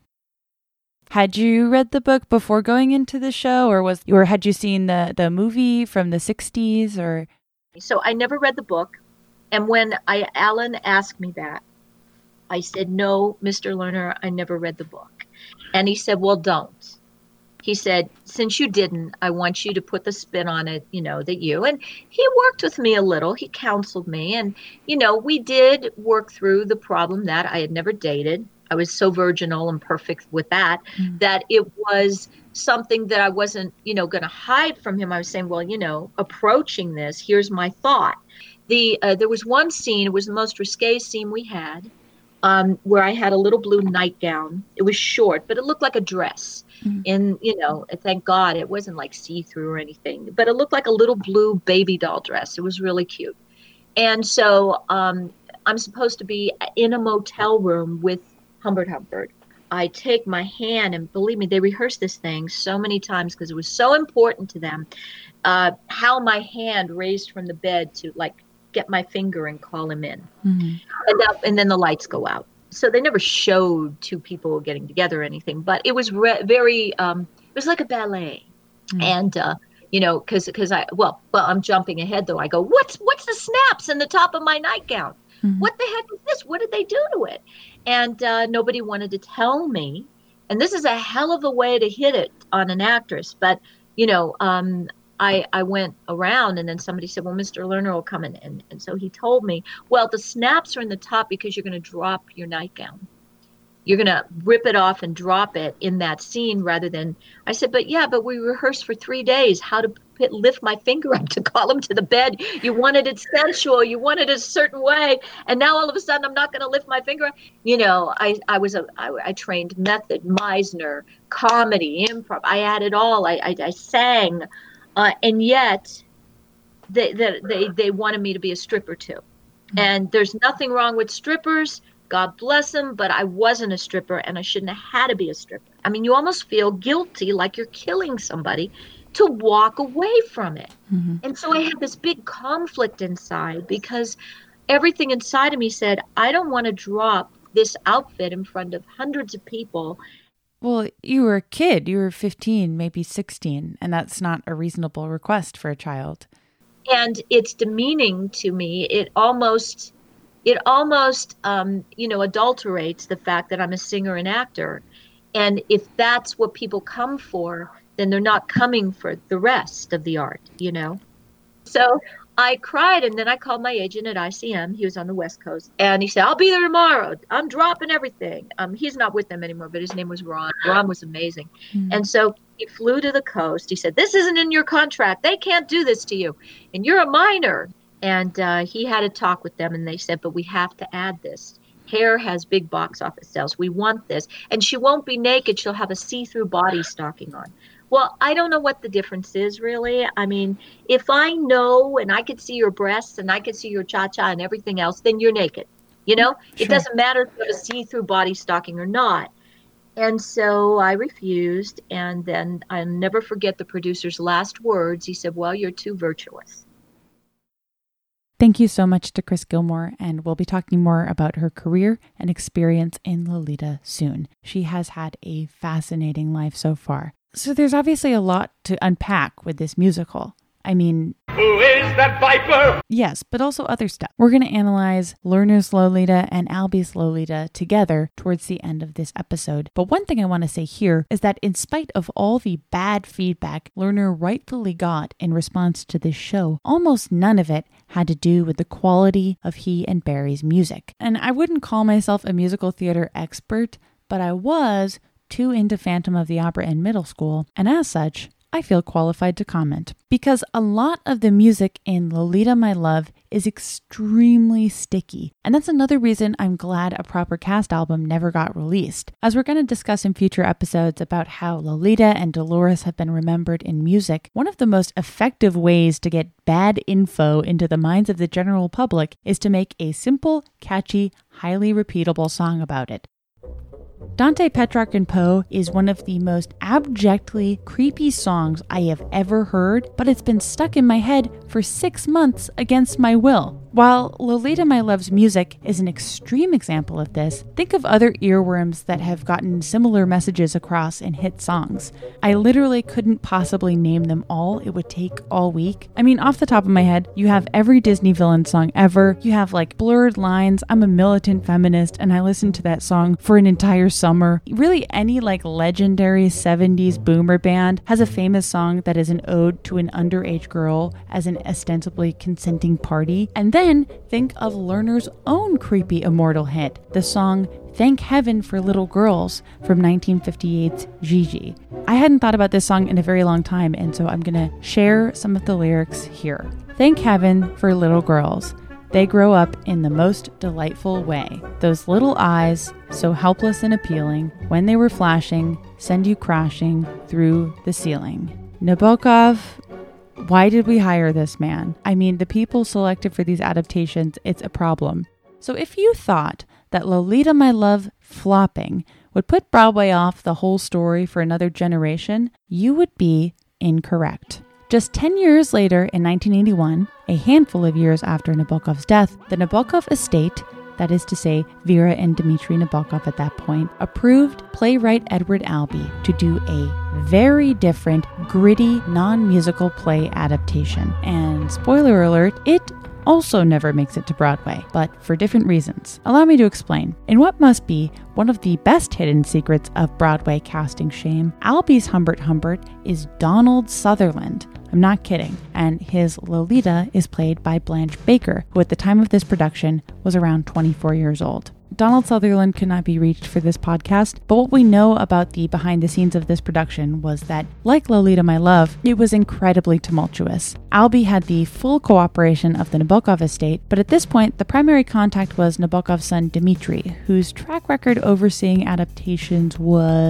[SPEAKER 1] Had you read the book before going into the show, or was or had you seen the, the movie from the sixties? Or
[SPEAKER 11] So I never read the book, and when I Alan asked me that, I said, no, Mister Lerner, I never read the book. And he said, well, don't. He said, since you didn't, I want you to put the spin on it, you know, that you, and he worked with me a little. He counseled me. And, you know, we did work through the problem that I had never dated. I was so virginal and perfect with that, mm. that it was something that I wasn't, you know, going to hide from him. I was saying, well, you know, approaching this, here's my thought. The, uh, there was one scene, it was the most risque scene we had, um, where I had a little blue nightgown. It was short, but it looked like a dress. Mm-hmm. And, you know, thank God it wasn't like see-through or anything, but it looked like a little blue baby doll dress. It was really cute. And so um, I'm supposed to be in a motel room with Humbert Humbert. I take my hand, and believe me, they rehearsed this thing so many times because it was so important to them, uh, how my hand raised from the bed to like get my finger and call him in. Mm-hmm. And, that, and then the lights go out. So they never showed two people getting together or anything, but it was re- very, um, it was like a ballet. Mm-hmm. And, uh, you know, cause, cause I, well, well, I'm jumping ahead though. I go, what's, what's the snaps in the top of my nightgown? Mm-hmm. What the heck is this? What did they do to it? And, uh, nobody wanted to tell me. And this is a hell of a way to hit it on an actress. But, you know, um, I, I went around, and then somebody said, well, Mister Lerner will come in. And, and so he told me, well, the snaps are in the top because you're going to drop your nightgown. You're going to rip it off and drop it in that scene rather than, I said, but yeah, but we rehearsed for three days how to p- lift my finger up to call him to the bed. You wanted it sensual. You wanted it a certain way. And now all of a sudden I'm not going to lift my finger up. You know, I, I was a, I, I trained method, Meisner, comedy, improv. I had it all. I, I, I sang. Uh, and yet they, they, they, they wanted me to be a stripper too. Mm-hmm. And there's nothing wrong with strippers. God bless them, but I wasn't a stripper, and I shouldn't have had to be a stripper. I mean, you almost feel guilty, like you're killing somebody, to walk away from it. Mm-hmm. And so I had this big conflict inside because everything inside of me said, I don't want to drop this outfit in front of hundreds of people
[SPEAKER 1] Well, you were a kid. You were fifteen, maybe sixteen, and that's not a reasonable request for a child.
[SPEAKER 11] And it's demeaning to me. It almost, it almost, um, you know, adulterates the fact that I'm a singer and actor. And if that's what people come for, then they're not coming for the rest of the art, you know? So I cried, and then I called my agent at I C M. He was on the West Coast. And he said, I'll be there tomorrow. I'm dropping everything. Um, he's not with them anymore, but his name was Ron. Ron was amazing. Mm-hmm. And so he flew to the coast. He said, this isn't in your contract. They can't do this to you. And you're a minor. And uh, he had a talk with them, and they said, but we have to add this. Hair has big box office sales. We want this. And she won't be naked. She'll have a see-through body stocking on. Well, I don't know what the difference is, really. I mean, if I know and I could see your breasts and I could see your cha-cha and everything else, then you're naked. You know, sure. It doesn't matter if you have a see-through body stocking or not. And so I refused. And then I'll never forget the producer's last words. He said, well, you're too virtuous.
[SPEAKER 1] Thank you so much to Chris Gilmore, and we'll be talking more about her career and experience in Lolita soon. She has had a fascinating life so far. So there's obviously a lot to unpack with this musical. I mean,
[SPEAKER 9] who is that viper?
[SPEAKER 1] Yes, but also other stuff. We're going to analyze Lerner's Lolita and Albie's Lolita together towards the end of this episode. But one thing I want to say here is that in spite of all the bad feedback Lerner rightfully got in response to this show, almost none of it had to do with the quality of he and Barry's music. And I wouldn't call myself a musical theater expert, but I was too into Phantom of the Opera in middle school, and as such, I feel qualified to comment. Because a lot of the music in Lolita My Love is extremely sticky, and that's another reason I'm glad a proper cast album never got released. As we're going to discuss in future episodes about how Lolita and Dolores have been remembered in music, one of the most effective ways to get bad info into the minds of the general public is to make a simple, catchy, highly repeatable song about it. Dante, Petrarch, and Poe is one of the most abjectly creepy songs I have ever heard, but it's been stuck in my head for six months against my will. While Lolita My Love's music is an extreme example of this, think of other earworms that have gotten similar messages across in hit songs. I literally couldn't possibly name them all. It would take all week. I mean, off the top of my head, you have every Disney villain song ever. You have like Blurred Lines, I'm a Militant Feminist, and I listened to that song for an entire summer. Really, any like legendary seventies boomer band has a famous song that is an ode to an underage girl as an ostensibly consenting party. And then Then think of Lerner's own creepy immortal hit, the song Thank Heaven for Little Girls from nineteen fifty-eight's Gigi. I hadn't thought about this song in a very long time, and so I'm going to share some of the lyrics here. Thank heaven for little girls. They grow up in the most delightful way. Those little eyes, so helpless and appealing, when they were flashing, send you crashing through the ceiling. Nabokov, why did we hire this man? I mean, the people selected for these adaptations, it's a problem. So if you thought that Lolita My Love flopping would put Broadway off the whole story for another generation, you would be incorrect. Just ten years later, in nineteen eighty-one, a handful of years after Nabokov's death, the Nabokov estate, that is to say, Vera and Dmitri Nabokov at that point, approved playwright Edward Albee to do a very different, gritty, non-musical play adaptation. And spoiler alert, it also never makes it to Broadway, but for different reasons. Allow me to explain. In what must be one of the best hidden secrets of Broadway casting shame, Albee's Humbert Humbert is Donald Sutherland. I'm not kidding. And his Lolita is played by Blanche Baker, who at the time of this production was around twenty-four years old. Donald Sutherland could not be reached for this podcast, but what we know about the behind the scenes of this production was that, like Lolita My Love, it was incredibly tumultuous. Albee had the full cooperation of the Nabokov estate, but at this point, the primary contact was Nabokov's son Dmitri, whose track record overseeing adaptations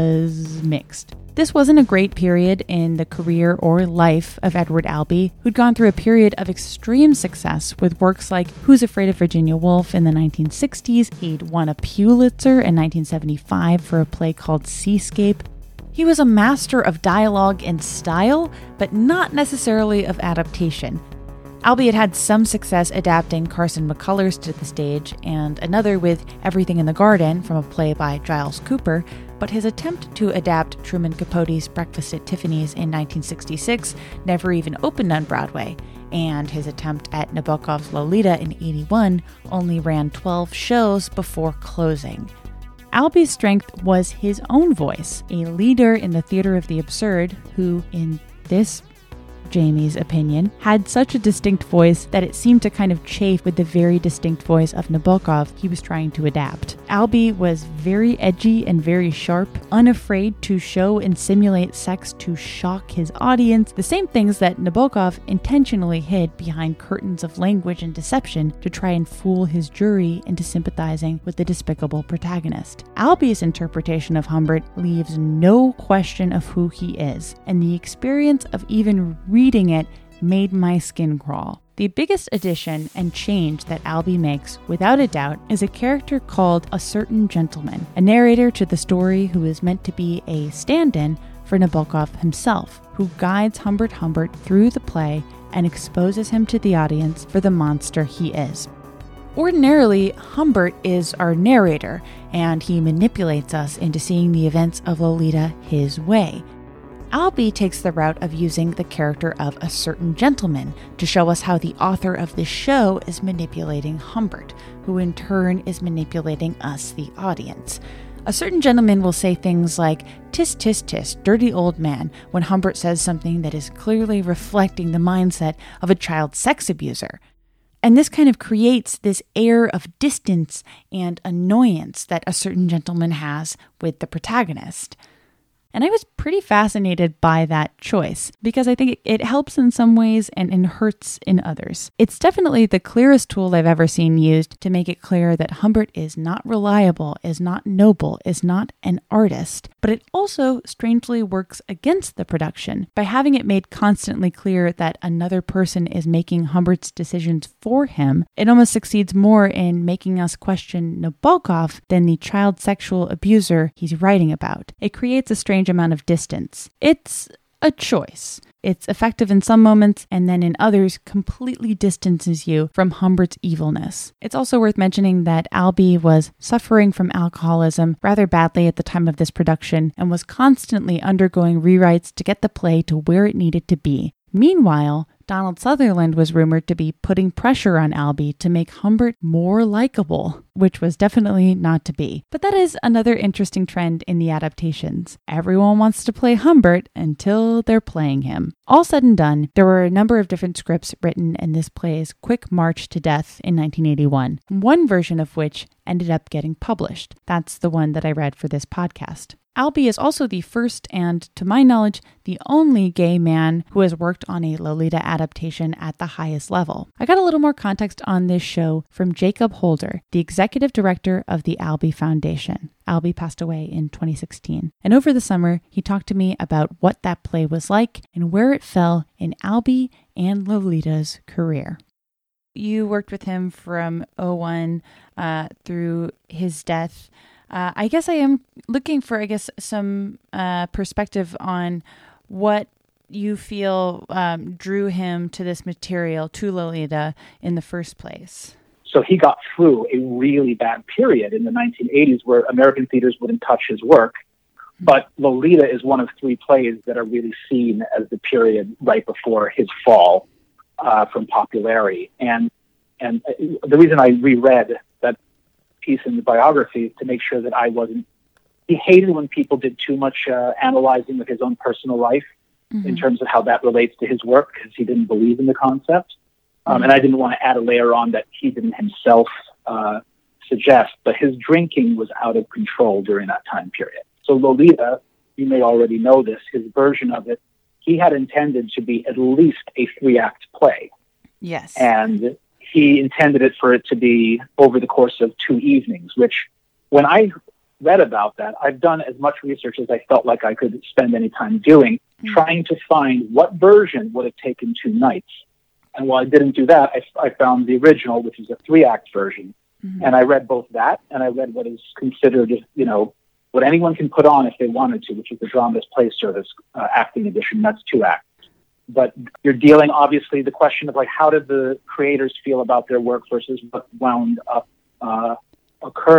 [SPEAKER 1] was mixed. This wasn't a great period in the career or life of Edward Albee, who'd gone through a period of extreme success with works like Who's Afraid of Virginia Woolf in the nineteen sixties. He'd won a Pulitzer in nineteen seventy-five for a play called Seascape. He was a master of dialogue and style, but not necessarily of adaptation. Albee had had some success adapting Carson McCullers to the stage, and another with Everything in the Garden from a play by Giles Cooper, but his attempt to adapt Truman Capote's Breakfast at Tiffany's in nineteen sixty-six never even opened on Broadway, and his attempt at Nabokov's Lolita in eighty-one only ran twelve shows before closing. Albie's strength was his own voice, a leader in the theater of the absurd who, in this Jamie's opinion, had such a distinct voice that it seemed to kind of chafe with the very distinct voice of Nabokov he was trying to adapt. Albie was very edgy and very sharp, unafraid to show and simulate sex to shock his audience, the same things that Nabokov intentionally hid behind curtains of language and deception to try and fool his jury into sympathizing with the despicable protagonist. Albie's interpretation of Humbert leaves no question of who he is, and the experience of even reading it made my skin crawl. The biggest addition and change that Albie makes, without a doubt, is a character called A Certain Gentleman, a narrator to the story who is meant to be a stand-in for Nabokov himself, who guides Humbert Humbert through the play and exposes him to the audience for the monster he is. Ordinarily, Humbert is our narrator, and he manipulates us into seeing the events of Lolita his way. Albie takes the route of using the character of a certain gentleman to show us how the author of the show is manipulating Humbert, who in turn is manipulating us, the audience. A certain gentleman will say things like, "Tis, tis, tis, dirty old man," when Humbert says something that is clearly reflecting the mindset of a child sex abuser. And this kind of creates this air of distance and annoyance that a certain gentleman has with the protagonist. And I was pretty fascinated by that choice because I think it helps in some ways and, and hurts in others. It's definitely the clearest tool I've ever seen used to make it clear that Humbert is not reliable, is not noble, is not an artist. But it also strangely works against the production by having it made constantly clear that another person is making Humbert's decisions for him. It almost succeeds more in making us question Nabokov than the child sexual abuser he's writing about. It creates a strange amount of distance. It's a choice. It's effective in some moments, and then in others completely distances you from Humbert's evilness. It's also worth mentioning that Albie was suffering from alcoholism rather badly at the time of this production and was constantly undergoing rewrites to get the play to where it needed to be. Meanwhile, Donald Sutherland was rumored to be putting pressure on Albie to make Humbert more likable, which was definitely not to be. But that is another interesting trend in the adaptations. Everyone wants to play Humbert until they're playing him. All said and done, there were a number of different scripts written in this play's quick march to death in nineteen eighty-one, one version of which ended up getting published. That's the one that I read for this podcast. Albie is also the first and, to my knowledge, the only gay man who has worked on a Lolita adaptation at the highest level. I got a little more context on this show from Jacob Holder, the executive director of the Albie Foundation. Albie passed away in twenty sixteen. And over the summer, he talked to me about what that play was like and where it fell in Albie and Lolita's career. You worked with him from oh one uh, through his death. Uh, I guess I am looking for, I guess, some uh, perspective on what you feel um, drew him to this material, to Lolita, in the first place.
[SPEAKER 12] So he got through a really bad period in the nineteen eighties where American theaters wouldn't touch his work. But Lolita is one of three plays that are really seen as the period right before his fall uh, from popularity. And and the reason I reread that piece in the biography is to make sure that I wasn't... He hated when people did too much uh, analyzing of his own personal life mm-hmm. in terms of how that relates to his work, because he didn't believe in the concept. Um, mm-hmm. And I didn't want to add a layer on that he didn't himself uh, suggest, but his drinking was out of control during that time period. So Lolita, you may already know this, his version of it, he had intended to be at least a three-act play.
[SPEAKER 1] Yes.
[SPEAKER 12] And he intended it for it to be over the course of two evenings, which when I read about that, I've done as much research as I felt like I could spend any time doing, mm-hmm. trying to find what version would have taken two nights. And while I didn't do that, I, I found the original, which is a three-act version. Mm-hmm. And I read both that, and I read what is considered, you know, what anyone can put on if they wanted to, which is the Dramatist Play Service uh, acting edition. That's two acts. But you're dealing, obviously, the question of, like, how did the creators feel about their work versus what wound up uh, occurring.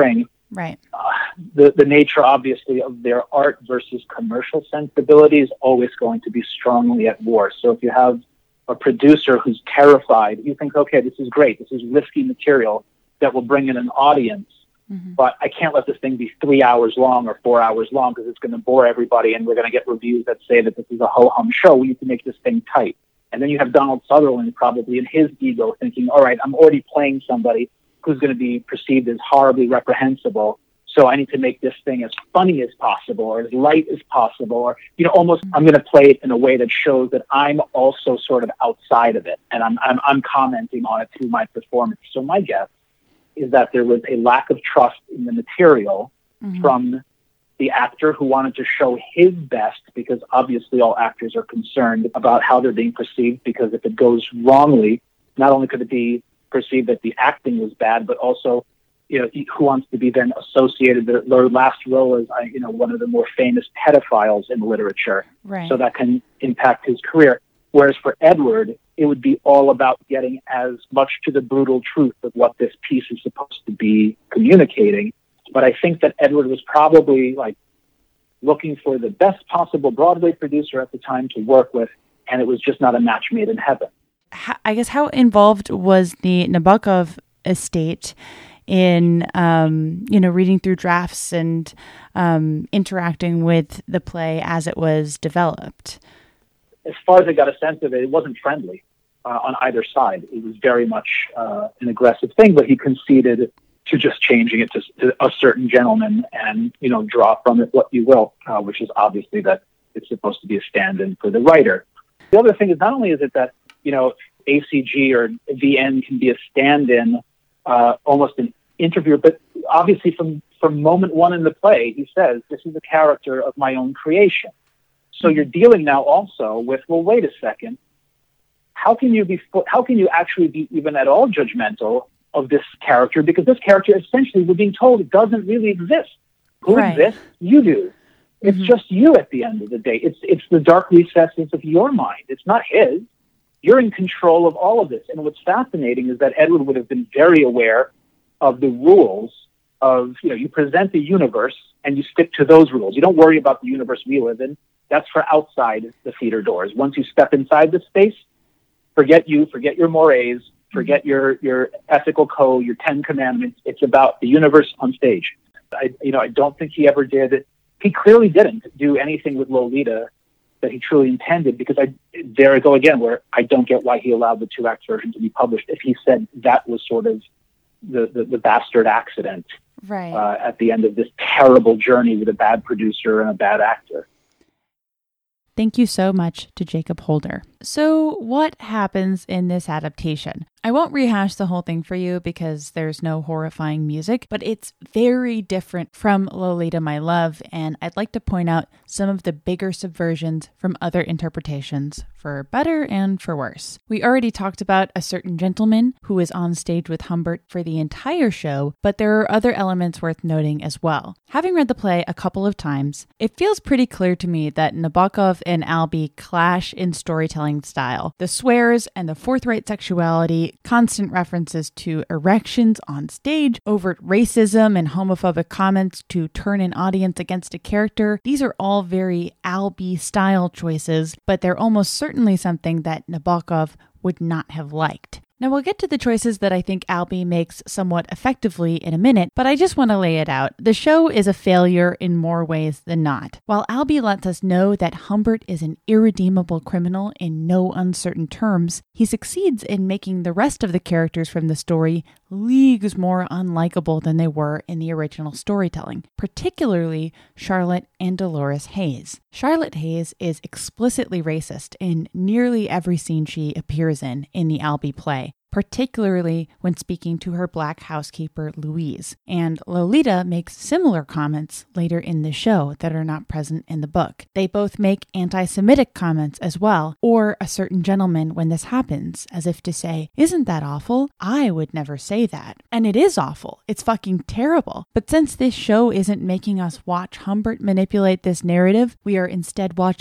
[SPEAKER 1] Right.
[SPEAKER 12] Uh, the, the nature, obviously, of their art versus commercial sensibility is always going to be strongly at war. So if you have a producer who's terrified, you think, okay, this is great. This is risky material that will bring in an audience, mm-hmm. but I can't let this thing be three hours long or four hours long because it's going to bore everybody and we're going to get reviews that say that this is a ho-hum show. We need to make this thing tight. And then you have Donald Sutherland probably in his ego thinking, all right, I'm already playing somebody who's going to be perceived as horribly reprehensible. So I need to make this thing as funny as possible or as light as possible. Or, you know, almost I'm going to play it in a way that shows that I'm also sort of outside of it. And I'm, I'm, I'm commenting on it through my performance. So my guess is that there was a lack of trust in the material mm-hmm. from the actor who wanted to show his best, because obviously all actors are concerned about how they're being perceived, because if it goes wrongly, not only could it be perceived that the acting was bad, but also, you know, who wants to be then associated? Their, their last role is, you know, one of the more famous pedophiles in literature.
[SPEAKER 1] Right.
[SPEAKER 12] So that can impact his career. Whereas for Edward, it would be all about getting as much to the brutal truth of what this piece is supposed to be communicating. But I think that Edward was probably like looking for the best possible Broadway producer at the time to work with, and it was just not a match made in heaven.
[SPEAKER 1] I guess how involved was the Nabokov estate in, um, you know, reading through drafts and um, interacting with the play as it was developed?
[SPEAKER 12] As far as I got a sense of it, it wasn't friendly uh, on either side. It was very much uh, an aggressive thing, but he conceded to just changing it to, to a certain gentleman and, you know, draw from it what you will, uh, which is obviously that it's supposed to be a stand-in for the writer. The other thing is not only is it that, you know, A C G or V N can be a stand-in, uh, almost an interviewer, but obviously from, from moment one in the play, he says, this is a character of my own creation. So you're dealing now also with, well, wait a second, how can you be, how can you actually be even at all judgmental of this character? Because this character, essentially, we're being told it doesn't really exist. Who
[SPEAKER 1] right.
[SPEAKER 12] exists? You do. It's mm-hmm. just you at the end of the day. It's it's the dark recesses of your mind. It's not his. You're in control of all of this. And what's fascinating is that Edward would have been very aware of the rules of, you know, you present the universe and you stick to those rules. You don't worry about the universe we live in. That's for outside the theater doors. Once you step inside the space, forget you, forget your mores, forget your, your ethical code, your Ten Commandments. It's about the universe on stage. I, you know, I don't think he ever did. He clearly didn't do anything with Lolita that he truly intended, because I, there I go again, where I don't get why he allowed the two-act version to be published if he said that was sort of the, the, the bastard accident
[SPEAKER 1] right.
[SPEAKER 12] uh, at the end of this terrible journey with a bad producer and a bad actor.
[SPEAKER 1] Thank you so much to Jacob Holder. So what happens in this adaptation? I won't rehash the whole thing for you because there's no horrifying music, but it's very different from Lolita, My Love, and I'd like to point out some of the bigger subversions from other interpretations, for better and for worse. We already talked about a certain gentleman who is on stage with Humbert for the entire show, but there are other elements worth noting as well. Having read the play a couple of times, it feels pretty clear to me that Nabokov and Albee clash in storytelling style. The swears and the forthright sexuality, constant references to erections on stage, overt racism and homophobic comments to turn an audience against a character. These are all very Albee style choices, but they're almost certainly something that Nabokov would not have liked. Now we'll get to the choices that I think Albee makes somewhat effectively in a minute, but I just want to lay it out. The show is a failure in more ways than not. While Albee lets us know that Humbert is an irredeemable criminal in no uncertain terms, he succeeds in making the rest of the characters from the story leagues more unlikable than they were in the original storytelling, particularly Charlotte and Dolores Hayes. Charlotte Hayes is explicitly racist in nearly every scene she appears in in the Albee play, particularly when speaking to her black housekeeper, Louise. And Lolita makes similar comments later in the show that are not present in the book. They both make anti-Semitic comments as well, or a certain gentleman when this happens, as if to say, isn't that awful? I would never say that. And it is awful. It's fucking terrible. But since this show isn't making us watch Humbert manipulate this narrative, we are instead watching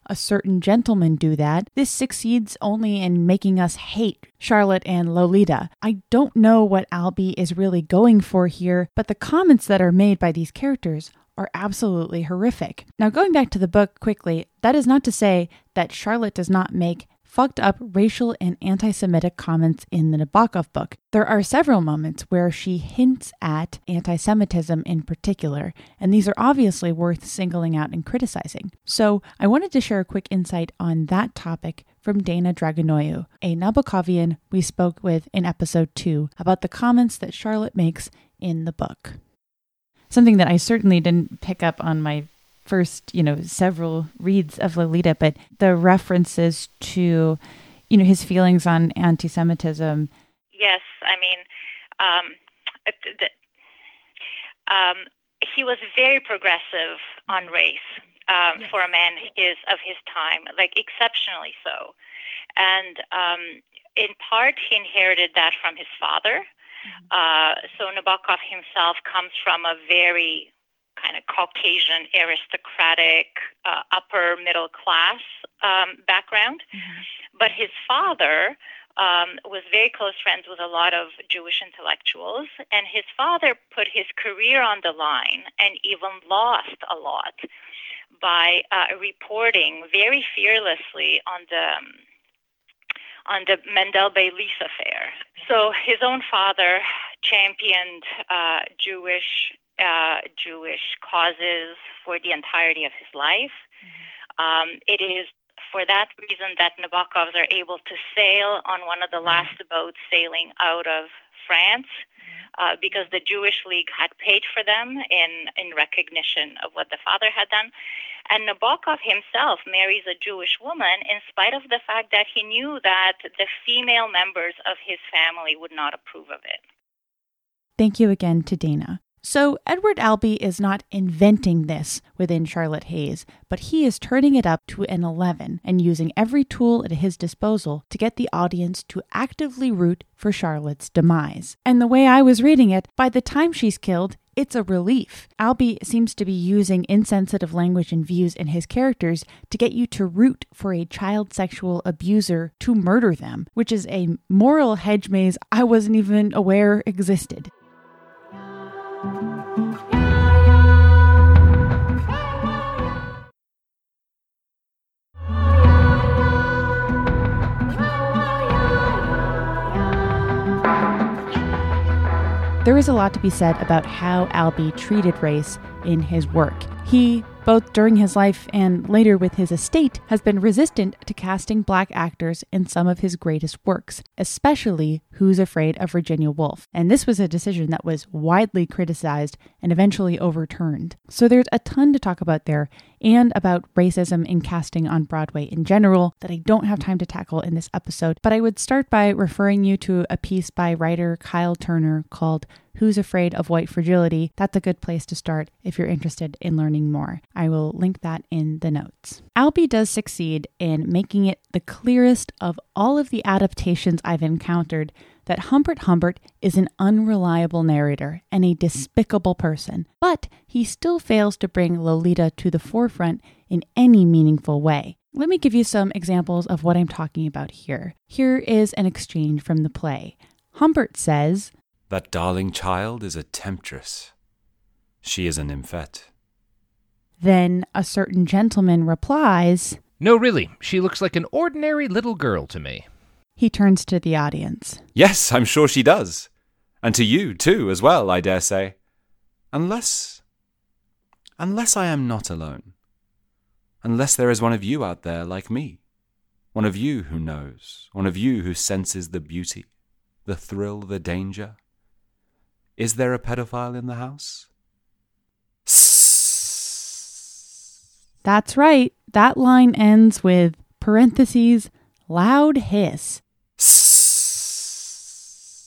[SPEAKER 1] a certain gentleman do that, this succeeds only in making us hate Charlotte and Lolita. I don't know what Albee is really going for here, but the comments that are made by these characters are absolutely horrific. Now, going back to the book quickly, that is not to say that Charlotte does not make fucked up racial and anti-Semitic comments in the Nabokov book. There are several moments where she hints at anti-Semitism in particular, and these are obviously worth singling out and criticizing. So I wanted to share a quick insight on that topic from Dana Dragonoiu, a Nabokovian we spoke with in episode two about the comments that Charlotte makes in the book. Something that I certainly didn't pick up on my first, you know, several reads of Lolita, but the references to, you know, his feelings on anti-Semitism.
[SPEAKER 13] Yes, I mean, um, the, um, he was very progressive on race um, yes. for a man his of his time, like exceptionally so. And um, in part, he inherited that from his father. Uh, so Nabokov himself comes from a very kind of Caucasian, aristocratic, uh, upper middle class um, background. Mm-hmm. But his father um, was very close friends with a lot of Jewish intellectuals, and his father put his career on the line and even lost a lot by uh, reporting very fearlessly on the um, on the Mendel Bey-Lis affair. So his own father championed uh, Jewish uh, Jewish causes for the entirety of his life. Mm-hmm. Um, it is for that reason that Nabokovs are able to sail on one of the last boats sailing out of France, uh, because the Jewish League had paid for them in, in recognition of what the father had done. And Nabokov himself marries a Jewish woman in spite of the fact that he knew that the female members of his family would not approve of it.
[SPEAKER 1] Thank you again to Dana. So Edward Albee is not inventing this within Charlotte Hayes, but he is turning it up to an eleven and using every tool at his disposal to get the audience to actively root for Charlotte's demise. And the way I was reading it, by the time she's killed, it's a relief. Albee seems to be using insensitive language and views in his characters to get you to root for a child sexual abuser to murder them, which is a moral hedge maze I wasn't even aware existed. There is a lot to be said about how Albee treated race in his work. He, both during his life and later with his estate, has been resistant to casting black actors in some of his greatest works, especially Who's Afraid of Virginia Woolf. And this was a decision that was widely criticized and eventually overturned. So there's a ton to talk about there, and about racism in casting on Broadway in general that I don't have time to tackle in this episode. But I would start by referring you to a piece by writer Kyle Turner called Who's Afraid of White Fragility? That's a good place to start if you're interested in learning more. I will link that in the notes. Albee does succeed in making it the clearest of all of the adaptations I've encountered that Humbert Humbert is an unreliable narrator and a despicable person, but he still fails to bring Lolita to the forefront in any meaningful way. Let me give you some examples of what I'm talking about here. Here is an exchange from the play. Humbert says,
[SPEAKER 14] "That darling child is a temptress. She is a nymphette."
[SPEAKER 1] Then a certain gentleman replies,
[SPEAKER 4] "No, really, she looks like an ordinary little girl to me."
[SPEAKER 1] He turns to the audience.
[SPEAKER 14] "Yes, I'm sure she does. And to you, too, as well, I dare say. Unless... Unless I am not alone. Unless there is one of you out there like me. One of you who knows. One of you who senses the beauty, the thrill, the danger. Is there a pedophile in the house?"
[SPEAKER 1] That's right. That line ends with parentheses, loud hiss.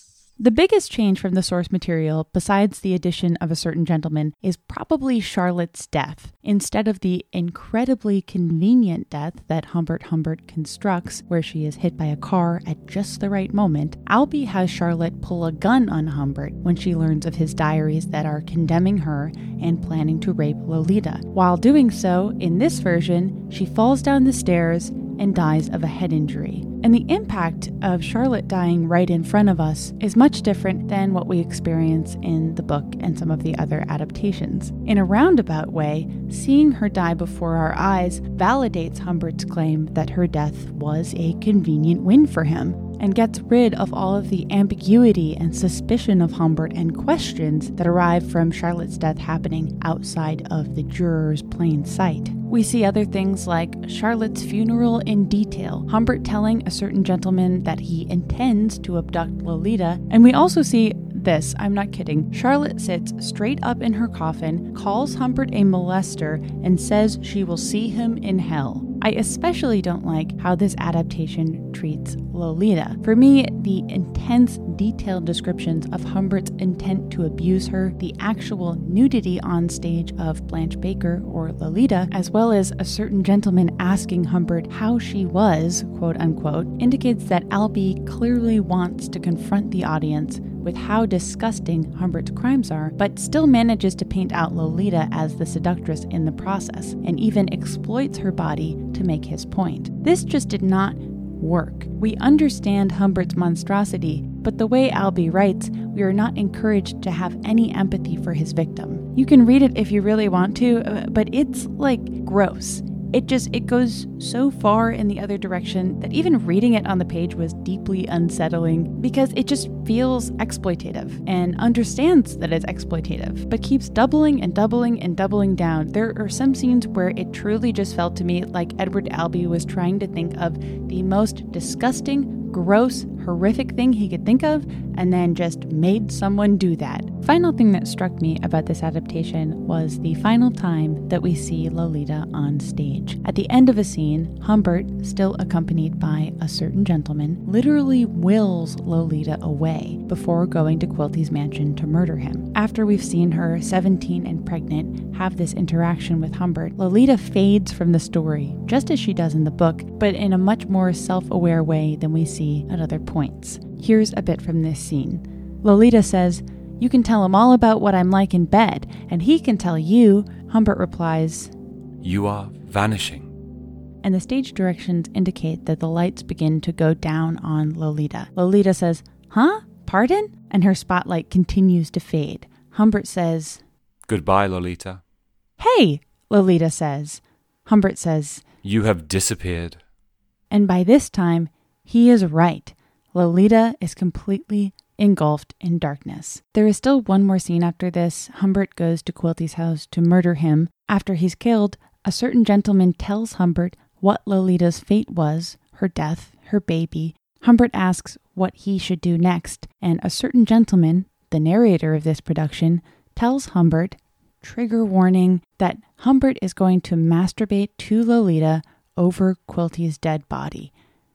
[SPEAKER 1] The biggest change from the source material, besides the addition of a certain gentleman, is probably Charlotte's death. Instead of the incredibly convenient death that Humbert Humbert constructs, where she is hit by a car at just the right moment, Albie has Charlotte pull a gun on Humbert when she learns of his diaries that are condemning her and planning to rape Lolita. While doing so, in this version, she falls down the stairs and dies of a head injury. And the impact of Charlotte dying right in front of us is much different than what we experience in the book and some of the other adaptations. In a roundabout way, seeing her die before our eyes validates Humbert's claim that her death was a convenient win for him, and gets rid of all of the ambiguity and suspicion of Humbert and questions that arrive from Charlotte's death happening outside of the juror's plain sight. We see other things like Charlotte's funeral in detail, Humbert telling a certain gentleman that he intends to abduct Lolita, and we also see this, I'm not kidding. Charlotte sits straight up in her coffin, calls Humbert a molester, and says she will see him in hell. I especially don't like how this adaptation treats Lolita. For me, the intense, detailed descriptions of Humbert's intent to abuse her, the actual nudity on stage of Blanche Baker or Lolita, as well as a certain gentleman asking Humbert how she was, quote unquote, indicates that Albie clearly wants to confront the audience with how disgusting Humbert's crimes are, but still manages to paint out Lolita as the seductress in the process, and even exploits her body to make his point. This just did not work. We understand Humbert's monstrosity, but the way Albie writes, we are not encouraged to have any empathy for his victim. You can read it if you really want to, but it's like gross. It just, it goes so far in the other direction that even reading it on the page was deeply unsettling because it just feels exploitative and understands that it's exploitative, but keeps doubling and doubling and doubling down. There are some scenes where it truly just felt to me like Edward Albee was trying to think of the most disgusting, gross, horrific thing he could think of, and then just made someone do that. Final thing that struck me about this adaptation was the final time that we see Lolita on stage. At the end of a scene, Humbert, still accompanied by a certain gentleman, literally wills Lolita away before going to Quilty's mansion to murder him. After we've seen her, seventeen and pregnant, have this interaction with Humbert, Lolita fades from the story, just as she does in the book, but in a much more self-aware way than we see at other points. Here's a bit from this scene. Lolita says, "You can tell him all about what I'm like in bed, and he can tell you." Humbert replies,
[SPEAKER 14] "You are vanishing."
[SPEAKER 1] And the stage directions indicate that the lights begin to go down on Lolita. Lolita says, "Huh? Pardon?" And her spotlight continues to fade. Humbert says,
[SPEAKER 14] "Goodbye, Lolita."
[SPEAKER 1] "Hey," Lolita says. Humbert says,
[SPEAKER 14] "You have disappeared."
[SPEAKER 1] And by this time, he is right. Lolita is completely engulfed in darkness. There is still one more scene after this. Humbert goes to Quilty's house to murder him. After he's killed, a certain gentleman tells Humbert what Lolita's fate was, her death, her baby. Humbert asks what he should do next, and a certain gentleman, the narrator of this production, tells Humbert, trigger warning, that Humbert is going to masturbate to Lolita over Quilty's dead body.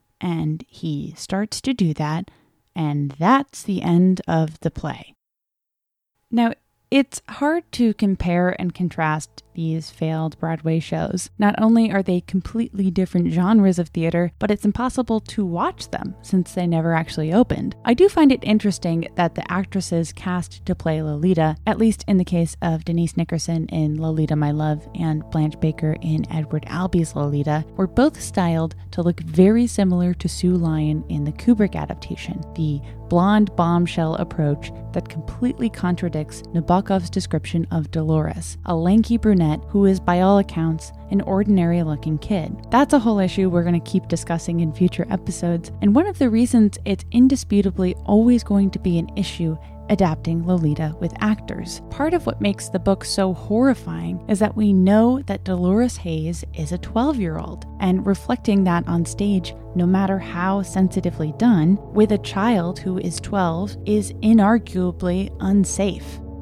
[SPEAKER 1] And he starts to do that, and that's the end of the play. Now, it's hard to compare and contrast these failed Broadway shows. Not only are they completely different genres of theater, but it's impossible to watch them since they never actually opened. I do find it interesting that the actresses cast to play Lolita, at least in the case of Denise Nickerson in Lolita My Love and Blanche Baker in Edward Albee's Lolita, were both styled to look very similar to Sue Lyon in the Kubrick adaptation, the blonde bombshell approach that completely contradicts Nabokov's description of Dolores, a lanky brunette who is, by all accounts, an ordinary-looking kid. That's a whole issue we're going to keep discussing in future episodes, and one of the reasons it's indisputably always going to be an issue adapting Lolita with actors. Part of what makes the book so horrifying is that we know that Dolores Haze is a twelve-year-old, and reflecting that on stage, no matter how sensitively done, with a child who is twelve is inarguably unsafe.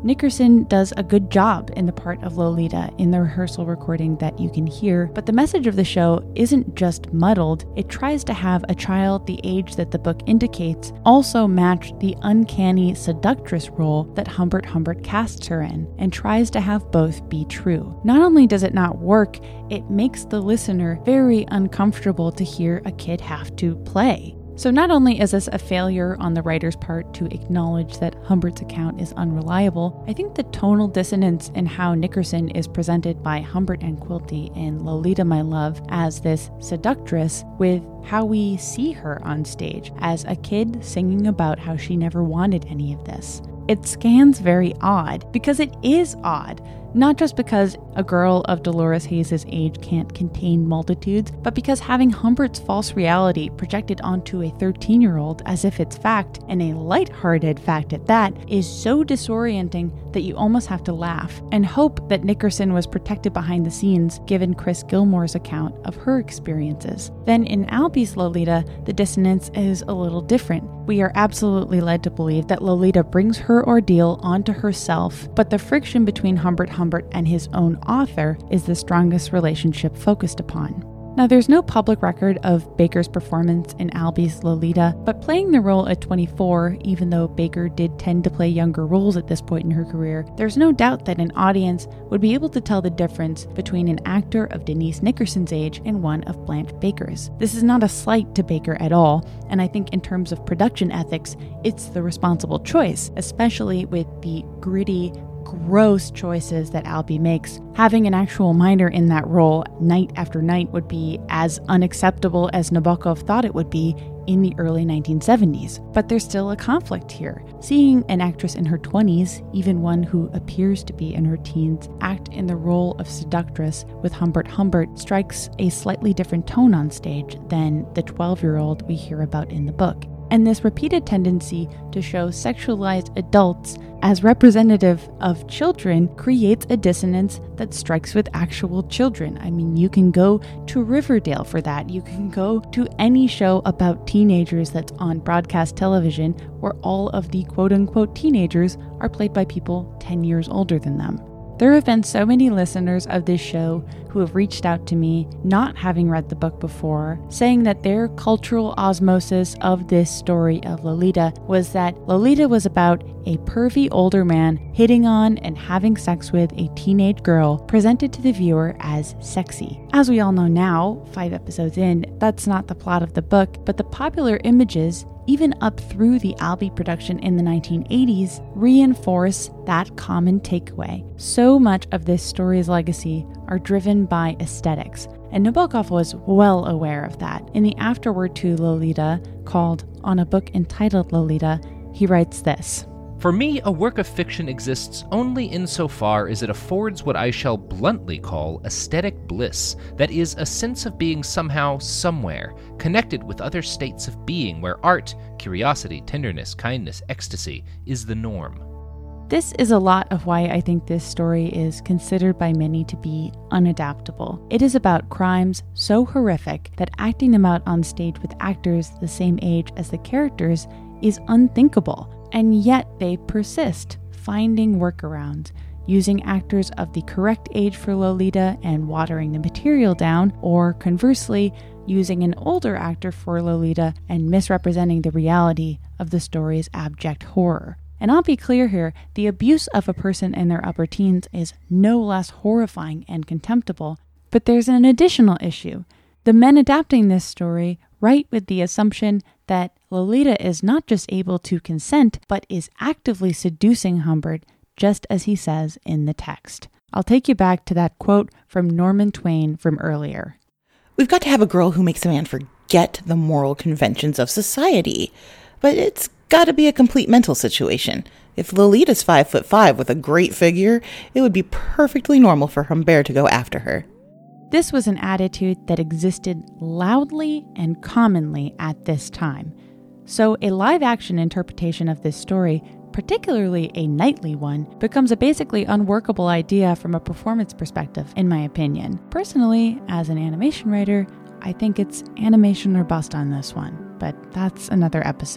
[SPEAKER 1] Nickerson does a good job in the part of Lolita in the rehearsal recording that you can hear, but the message of the show isn't just muddled. It tries to have a child the age that the book indicates also match the uncanny seductress role that Humbert Humbert casts her in, and tries to have both be true. Not only does it not work, it makes the listener very uncomfortable to hear a kid have to play. So not only is this a failure on the writer's part to acknowledge that Humbert's account is unreliable, I think the tonal dissonance in how Nickerson is presented by Humbert and Quilty in Lolita My Love as this seductress with how we see her on stage as a kid singing about how she never wanted any of this. It scans very odd, because it is odd, not just because a girl of Dolores Hayes' age can't contain multitudes, but because having Humbert's false reality projected onto a thirteen-year-old as if it's fact, and a light-hearted fact at that, is so disorienting that you almost have to laugh, and hope that Nickerson was protected behind the scenes given Chris Gilmore's account of her experiences. Then in Albie's Lolita, the dissonance is a little different. We are absolutely led to believe that Lolita brings her ordeal onto herself, but the friction between Humbert Humbert and his own author is the strongest relationship focused upon. Now, there's no public record of Baker's performance in Albie's Lolita, but playing the role at twenty-four, even though Baker did tend to play younger roles at this point in her career, there's no doubt that an audience would be able to tell the difference between an actor of Denise Nickerson's age and one of Blanche Baker's. This is not a slight to Baker at all, and I think in terms of production ethics, it's the responsible choice, especially with the gritty, gross choices that Albie makes. Having an actual minor in that role night after night would be as unacceptable as Nabokov thought it would be in the early nineteen seventies. But there's still a conflict here. Seeing an actress in her twenties, even one who appears to be in her teens, act in the role of seductress with Humbert Humbert strikes a slightly different tone on stage than the twelve-year-old we hear about in the book. And this repeated tendency to show sexualized adults as representative of children creates a dissonance that strikes with actual children. I mean, you can go to Riverdale for that. You can go to any show about teenagers that's on broadcast television where all of the quote-unquote teenagers are played by people ten years older than them. There have been so many listeners of this show who have reached out to me, not having read the book before, saying that their cultural osmosis of this story of Lolita was that Lolita was about a pervy older man hitting on and having sex with a teenage girl presented to the viewer as sexy. As we all know now, five episodes in, that's not the plot of the book, but the popular images, even up through the Albie production in the nineteen eighties, reinforce that common takeaway. So much of this story's legacy are driven by aesthetics, and Nabokov was well aware of that. In the afterword to Lolita, called On a Book Entitled Lolita, he writes this:
[SPEAKER 4] For me, a work of fiction exists only insofar as it affords what I shall bluntly call aesthetic bliss, that is, a sense of being somehow, somewhere, connected with other states of being where art, curiosity, tenderness, kindness, ecstasy is the norm.
[SPEAKER 1] This is a lot of why I think this story is considered by many to be unadaptable. It is about crimes so horrific that acting them out on stage with actors the same age as the characters is unthinkable. And yet they persist, finding workarounds, using actors of the correct age for Lolita and watering the material down, or conversely, using an older actor for Lolita and misrepresenting the reality of the story's abject horror. And I'll be clear here, the abuse of a person in their upper teens is no less horrifying and contemptible, but there's an additional issue. The men adapting this story write with the assumption that Lolita is not just able to consent, but is actively seducing Humbert, just as he says in the text. I'll take you back to that quote from Norman Twain from earlier.
[SPEAKER 3] We've got to have a girl who makes a man forget the moral conventions of society. But it's got to be a complete mental situation. If Lolita's five foot five with a great figure, it would be perfectly normal for Humbert to go after her.
[SPEAKER 1] This was an attitude that existed loudly and commonly at this time. So a live-action interpretation of this story, particularly a nightly one, becomes a basically unworkable idea from a performance perspective, in my opinion. Personally, as an animation writer, I think it's animation or bust on this one, but that's another episode.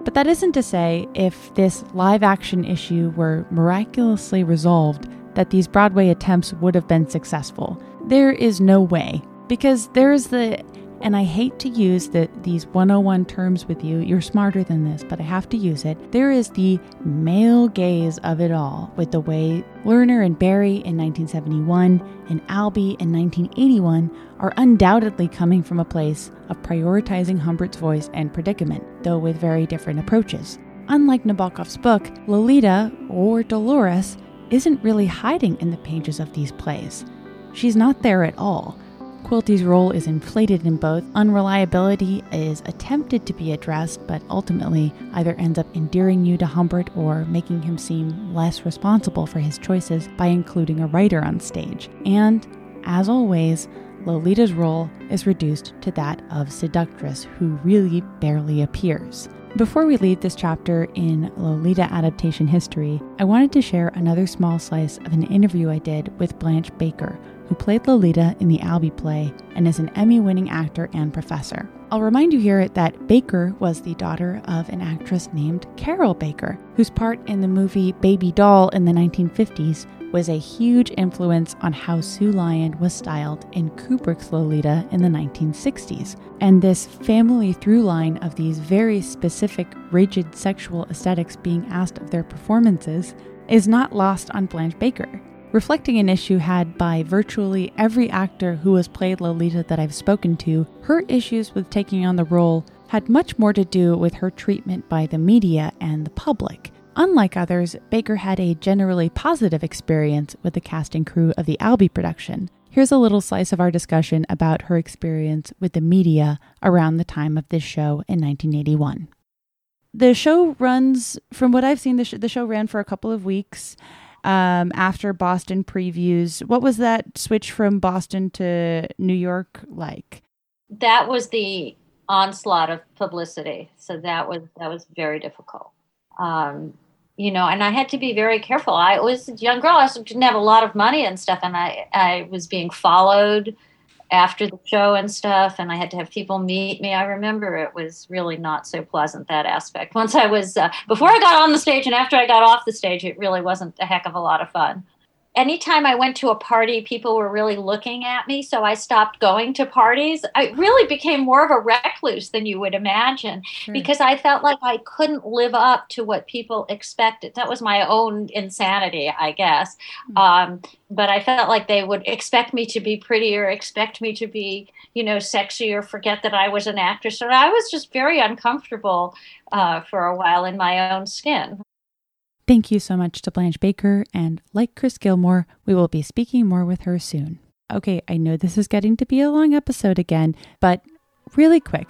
[SPEAKER 1] But that isn't to say if this live-action issue were miraculously resolved that these Broadway attempts would have been successful. There is no way, because there is the, and I hate to use the, these one oh one terms with you, you're smarter than this, but I have to use it. There is the male gaze of it all, with the way Lerner and Barry in nineteen seventy-one and Albee in nineteen eighty-one are undoubtedly coming from a place of prioritizing Humbert's voice and predicament, though with very different approaches. Unlike Nabokov's book, Lolita, or Dolores, isn't really hiding in the pages of these plays. She's not there at all. Quilty's role is inflated in both. Unreliability is attempted to be addressed, but ultimately either ends up endearing you to Humbert or making him seem less responsible for his choices by including a writer on stage. And, as always, Lolita's role is reduced to that of seductress, who really barely appears. Before we leave this chapter in Lolita adaptation history, I wanted to share another small slice of an interview I did with Blanche Baker, who played Lolita in the Albee play and is an Emmy-winning actor and professor. I'll remind you here that Baker was the daughter of an actress named Carol Baker, whose part in the movie Baby Doll in the nineteen fifties was a huge influence on how Sue Lyon was styled in Kubrick's Lolita in the nineteen sixties. And this family through line of these very specific, rigid sexual aesthetics being asked of their performances is not lost on Blanche Baker. Reflecting an issue had by virtually every actor who has played Lolita that I've spoken to, her issues with taking on the role had much more to do with her treatment by the media and the public. Unlike others, Baker had a generally positive experience with the cast and crew of the Albee production. Here's a little slice of our discussion about her experience with the media around the time of this show in nineteen eighty-one. The show runs, from what I've seen, the, sh- the show ran for a couple of weeks. Um, after Boston previews. What was that switch from Boston to New York like?
[SPEAKER 11] That was the onslaught of publicity. So that was that was very difficult. Um, you know, and I had to be very careful. I was a young girl. I didn't have a lot of money and stuff, and I, I was being followed after the show and stuff, and I had to have people meet me. I remember it was really not so pleasant, that aspect. Once I was, uh, before I got on the stage and after I got off the stage, it really wasn't a heck of a lot of fun. Anytime I went to a party, people were really looking at me, so I stopped going to parties. I really became more of a recluse than you would imagine, sure. Because I felt like I couldn't live up to what people expected. That was my own insanity, I guess. Mm-hmm. Um, but I felt like they would expect me to be pretty or expect me to be, you know, sexy or forget that I was an actress. So I was just very uncomfortable uh, for a while in my own skin.
[SPEAKER 1] Thank you so much to Blanche Baker, and like Chris Gilmore, we will be speaking more with her soon. Okay, I know this is getting to be a long episode again, but really quick.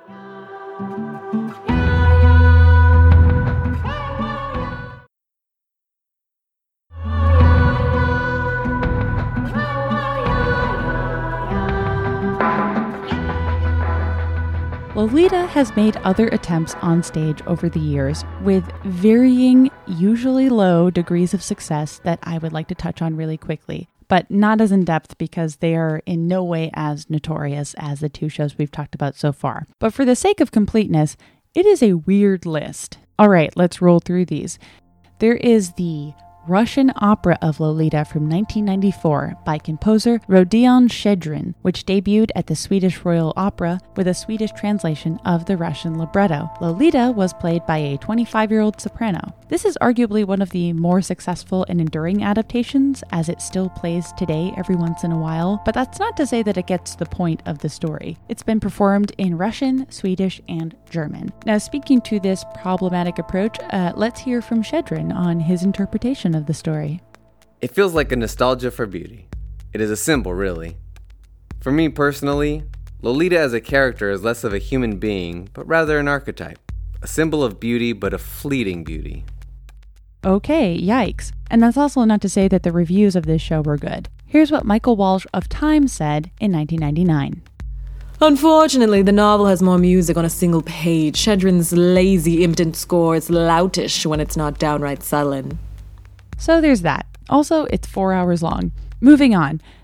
[SPEAKER 1] Lolita has made other attempts on stage over the years with varying, usually low degrees of success that I would like to touch on really quickly, but not as in depth because they are in no way as notorious as the two shows we've talked about so far. But for the sake of completeness, it is a weird list. All right, let's roll through these. There is the Russian opera of Lolita from nineteen ninety-four by composer Rodion Shchedrin, which debuted at the Swedish Royal Opera with a Swedish translation of the Russian libretto. Lolita was played by a twenty-five-year-old soprano. This is arguably one of the more successful and enduring adaptations, as it still plays today every once in a while, but that's not to say that it gets to the point of the story. It's been performed in Russian, Swedish, and German. Now, speaking to this problematic approach, uh, let's hear from Shchedrin on his interpretation of the story.
[SPEAKER 2] It feels like a nostalgia for beauty. It is a symbol, really. For me personally, Lolita as a character is less of a human being, but rather an archetype. A symbol of beauty, but a fleeting beauty.
[SPEAKER 1] Okay, yikes. And that's also not to say that the reviews of this show were good. Here's what Michael Walsh of Time said in nineteen ninety-nine.
[SPEAKER 5] Unfortunately, the novel has more music on a single page. Shchedrin's lazy, impotent score is loutish when it's not downright sullen.
[SPEAKER 1] So there's that. Also, it's four hours long. Moving on.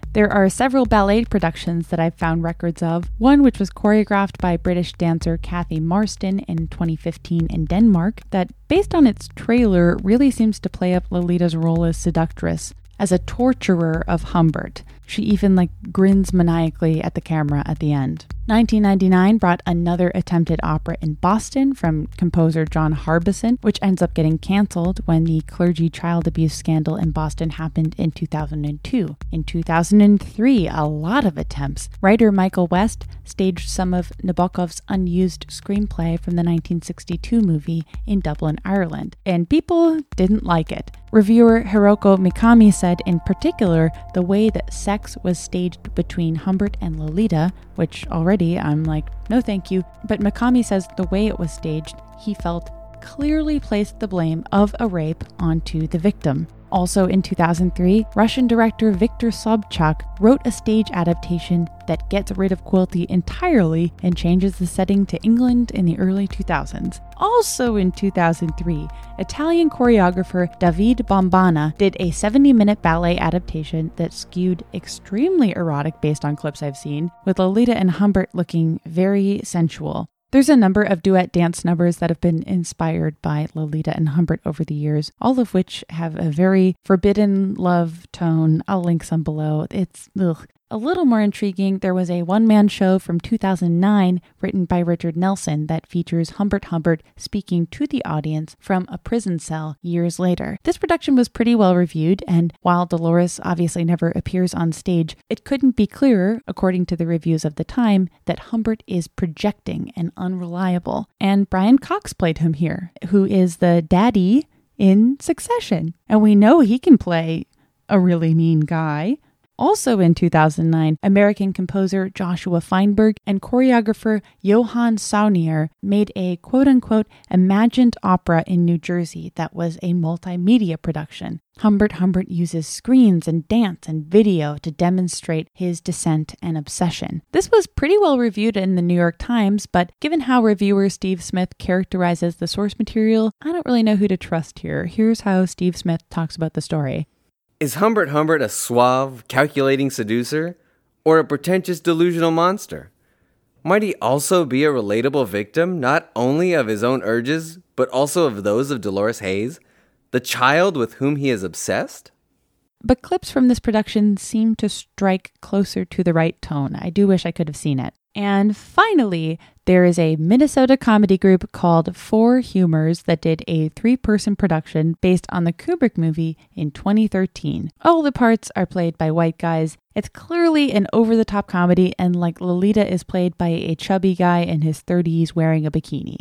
[SPEAKER 1] There are several ballet productions that I've found records of, one which was choreographed by British dancer Kathy Marston in twenty fifteen in Denmark, that, based on its trailer, really seems to play up Lolita's role as seductress, as a torturer of Humbert. She even, like, grins maniacally at the camera at the end. nineteen ninety-nine brought another attempted opera in Boston from composer John Harbison, which ends up getting canceled when the clergy child abuse scandal in Boston happened in two thousand two. In two thousand three, a lot of attempts. Writer Michael West staged some of Nabokov's unused screenplay from the nineteen sixty-two movie in Dublin, Ireland, and people didn't like it. Reviewer Hiroko Mikami said in particular the way that sex was staged between Humbert and Lolita, which already I'm like, no thank you, but Mikami says the way it was staged, he felt clearly placed the blame of a rape onto the victim. Also in two thousand three, Russian director Viktor Sobchak wrote a stage adaptation that gets rid of cruelty entirely and changes the setting to England in the early two thousands. Also in two thousand three, Italian choreographer David Bombana did a seventy-minute ballet adaptation that skewed extremely erotic based on clips I've seen, with Lolita and Humbert looking very sensual. There's a number of duet dance numbers that have been inspired by Lolita and Humbert over the years, all of which have a very forbidden love tone. I'll link some below. It's ugh. A little more intriguing, there was a one-man show from two thousand nine written by Richard Nelson that features Humbert Humbert speaking to the audience from a prison cell years later. This production was pretty well reviewed, and while Dolores obviously never appears on stage, it couldn't be clearer, according to the reviews of the time, that Humbert is projecting and unreliable. And Brian Cox played him here, who is the daddy in Succession. And we know he can play a really mean guy. Also in two thousand nine, American composer Joshua Feinberg and choreographer Johann Saunier made a quote-unquote imagined opera in New Jersey that was a multimedia production. Humbert Humbert uses screens and dance and video to demonstrate his descent and obsession. This was pretty well reviewed in the New York Times, but given how reviewer Steve Smith characterizes the source material, I don't really know who to trust here. Here's how Steve Smith talks about the story.
[SPEAKER 2] Is Humbert Humbert a suave, calculating seducer, or a pretentious, delusional monster? Might he also be a relatable victim, not only of his own urges, but also of those of Dolores Hayes, the child with whom he is obsessed?
[SPEAKER 1] But clips from this production seem to strike closer to the right tone. I do wish I could have seen it. And finally, there is a Minnesota comedy group called Four Humors that did a three-person production based on the Kubrick movie in twenty thirteen. All the parts are played by white guys. It's clearly an over-the-top comedy, and like Lolita is played by a chubby guy in his thirties wearing a bikini.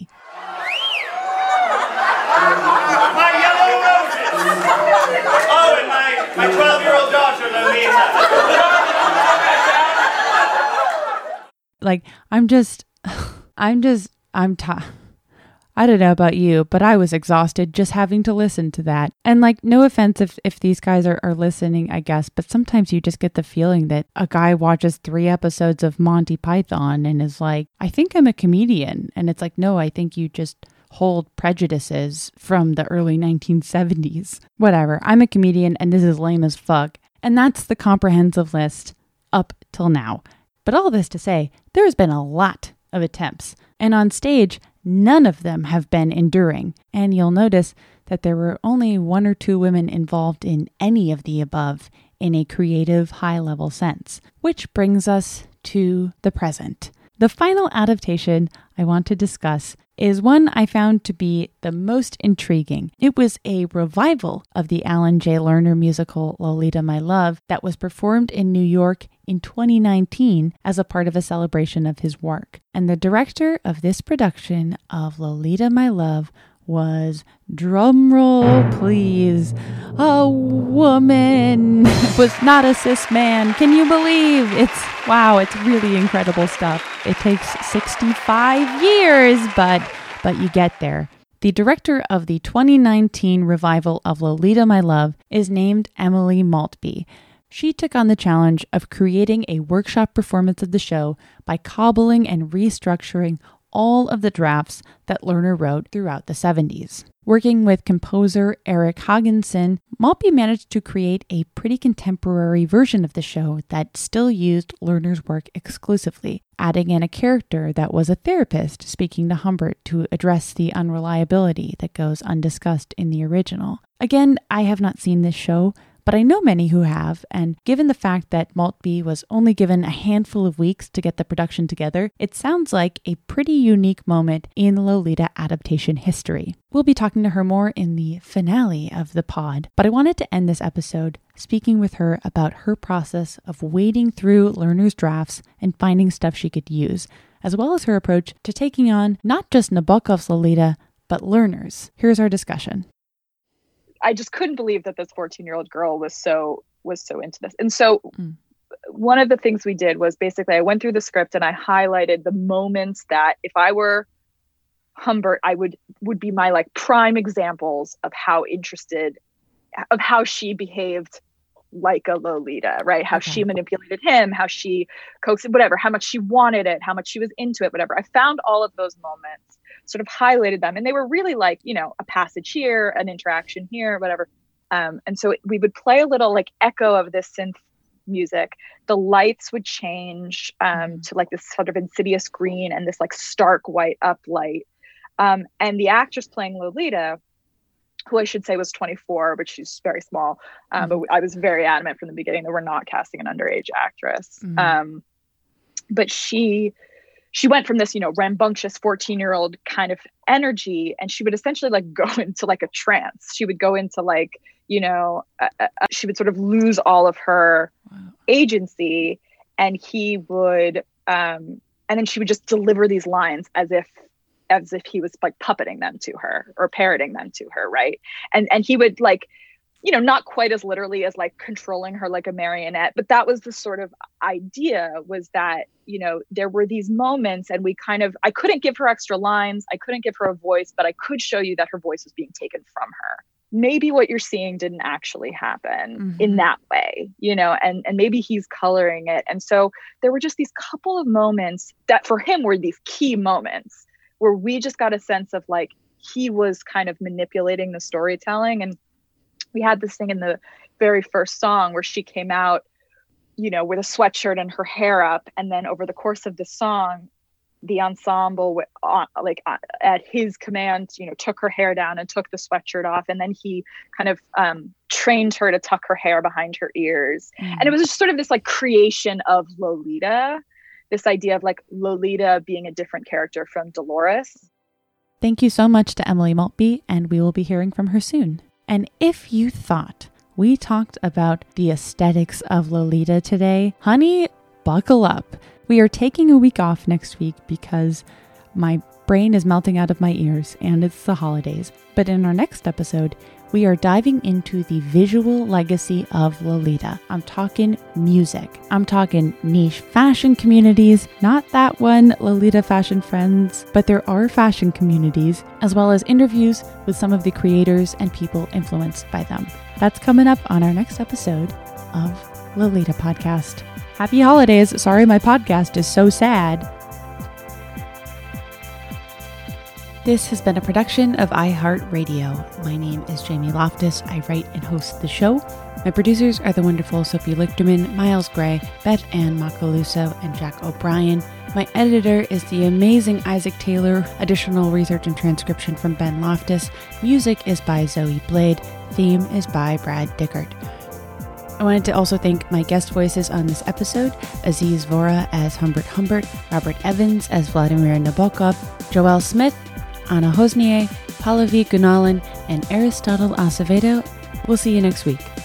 [SPEAKER 9] My yellow roses! Oh, and my, my twelve-year-old daughter, Lolita.
[SPEAKER 1] Like, I'm just, I'm just, I'm tired. I don't know about you, but I was exhausted just having to listen to that. And like, no offense if, if these guys are, are listening, I guess, but sometimes you just get the feeling that a guy watches three episodes of Monty Python and is like, I think I'm a comedian. And it's like, no, I think you just hold prejudices from the early nineteen seventies. Whatever, I'm a comedian and this is lame as fuck. And that's the comprehensive list up till now. But all this to say, there's been a lot of attempts, and on stage, none of them have been enduring. And you'll notice that there were only one or two women involved in any of the above in a creative, high-level sense. Which brings us to the present. The final adaptation I want to discuss is one I found to be the most intriguing. It was a revival of the Alan J. Lerner musical Lolita My Love that was performed in New York in twenty nineteen as a part of a celebration of his work. And the director of this production of Lolita My Love was, drumroll please, a woman. It was not a cis man. Can you believe? It's, wow, it's really incredible stuff. It takes sixty-five years, but but you get there. The director of the twenty nineteen revival of Lolita My Love is named Emily Maltby. She took on the challenge of creating a workshop performance of the show by cobbling and restructuring all of the drafts that Lerner wrote throughout the seventies. Working with composer Eric Haagensen, Maltby managed to create a pretty contemporary version of the show that still used Lerner's work exclusively, adding in a character that was a therapist speaking to Humbert to address the unreliability that goes undiscussed in the original. Again, I have not seen this show, but I know many who have, and given the fact that Maltby was only given a handful of weeks to get the production together, it sounds like a pretty unique moment in Lolita adaptation history. We'll be talking to her more in the finale of the pod, but I wanted to end this episode speaking with her about her process of wading through Lerner's drafts and finding stuff she could use, as well as her approach to taking on not just Nabokov's Lolita, but Lerner's. Here's our discussion.
[SPEAKER 15] I just couldn't believe that this fourteen-year-old girl was so was so into this. And so mm. one of the things we did was basically I went through the script and I highlighted the moments that if I were Humbert, I would would be my like prime examples of how interested, of how she behaved like a Lolita, right? How okay. she manipulated him, how she coaxed, whatever, how much she wanted it, how much she was into it, whatever. I found all of those moments, sort of highlighted them, and they were really like, you know, a passage here, an interaction here, whatever. Um, and so we would play a little like echo of this synth music. The lights would change um, to like this sort of insidious green and this like stark white uplight. Um, and the actress playing Lolita, who I should say was twenty-four, but she's very small. Um, mm-hmm. But I was very adamant from the beginning that we're not casting an underage actress. Mm-hmm. Um, but she, she went from this, you know, rambunctious fourteen year old kind of energy, and she would essentially like go into like a trance. She would go into like, you know, uh, uh, she would sort of lose all of her wow. agency, and he would, um, and then she would just deliver these lines as if, as if he was like puppeting them to her or parroting them to her. Right. And, and he would like, you know, not quite as literally as like controlling her like a marionette, but that was the sort of idea, was that, you know, there were these moments and we kind of, I couldn't give her extra lines. I couldn't give her a voice, but I could show you that her voice was being taken from her. Maybe what you're seeing didn't actually happen mm-hmm. in that way, you know, and, and maybe he's coloring it. And so there were just these couple of moments that for him were these key moments where we just got a sense of like, he was kind of manipulating the storytelling. And we had this thing in the very first song where she came out, you know, with a sweatshirt and her hair up. And then over the course of the song, the ensemble, uh, like uh, at his command, you know, took her hair down and took the sweatshirt off. And then he kind of um, trained her to tuck her hair behind her ears. Mm. And it was just sort of this like creation of Lolita, this idea of like Lolita being a different character from Dolores.
[SPEAKER 1] Thank you so much to Emily Maltby, and we will be hearing from her soon. And if you thought we talked about the aesthetics of Lolita today, honey, buckle up. We are taking a week off next week because my brain is melting out of my ears and it's the holidays. But in our next episode, we are diving into the visual legacy of Lolita. I'm talking music. I'm talking niche fashion communities, not that one Lolita Fashion Friends, but there are fashion communities, as well as interviews with some of the creators and people influenced by them. That's coming up on our next episode of Lolita Podcast. Happy holidays. Sorry my podcast is so sad. This has been a production of iHeartRadio. My name is Jamie Loftus. I write and host the show. My producers are the wonderful Sophie Lichterman, Miles Gray, Beth Ann Macaluso, and Jack O'Brien. My editor is the amazing Isaac Taylor. Additional research and transcription from Ben Loftus. Music is by Zoe Blade. Theme is by Brad Dickert. I wanted to also thank my guest voices on this episode, Aziz Vora as Humbert Humbert, Robert Evans as Vladimir Nabokov, Joelle Smith, Anna Hosnier, Pallavi Gunalan, and Aristotle Acevedo. We'll see you next week.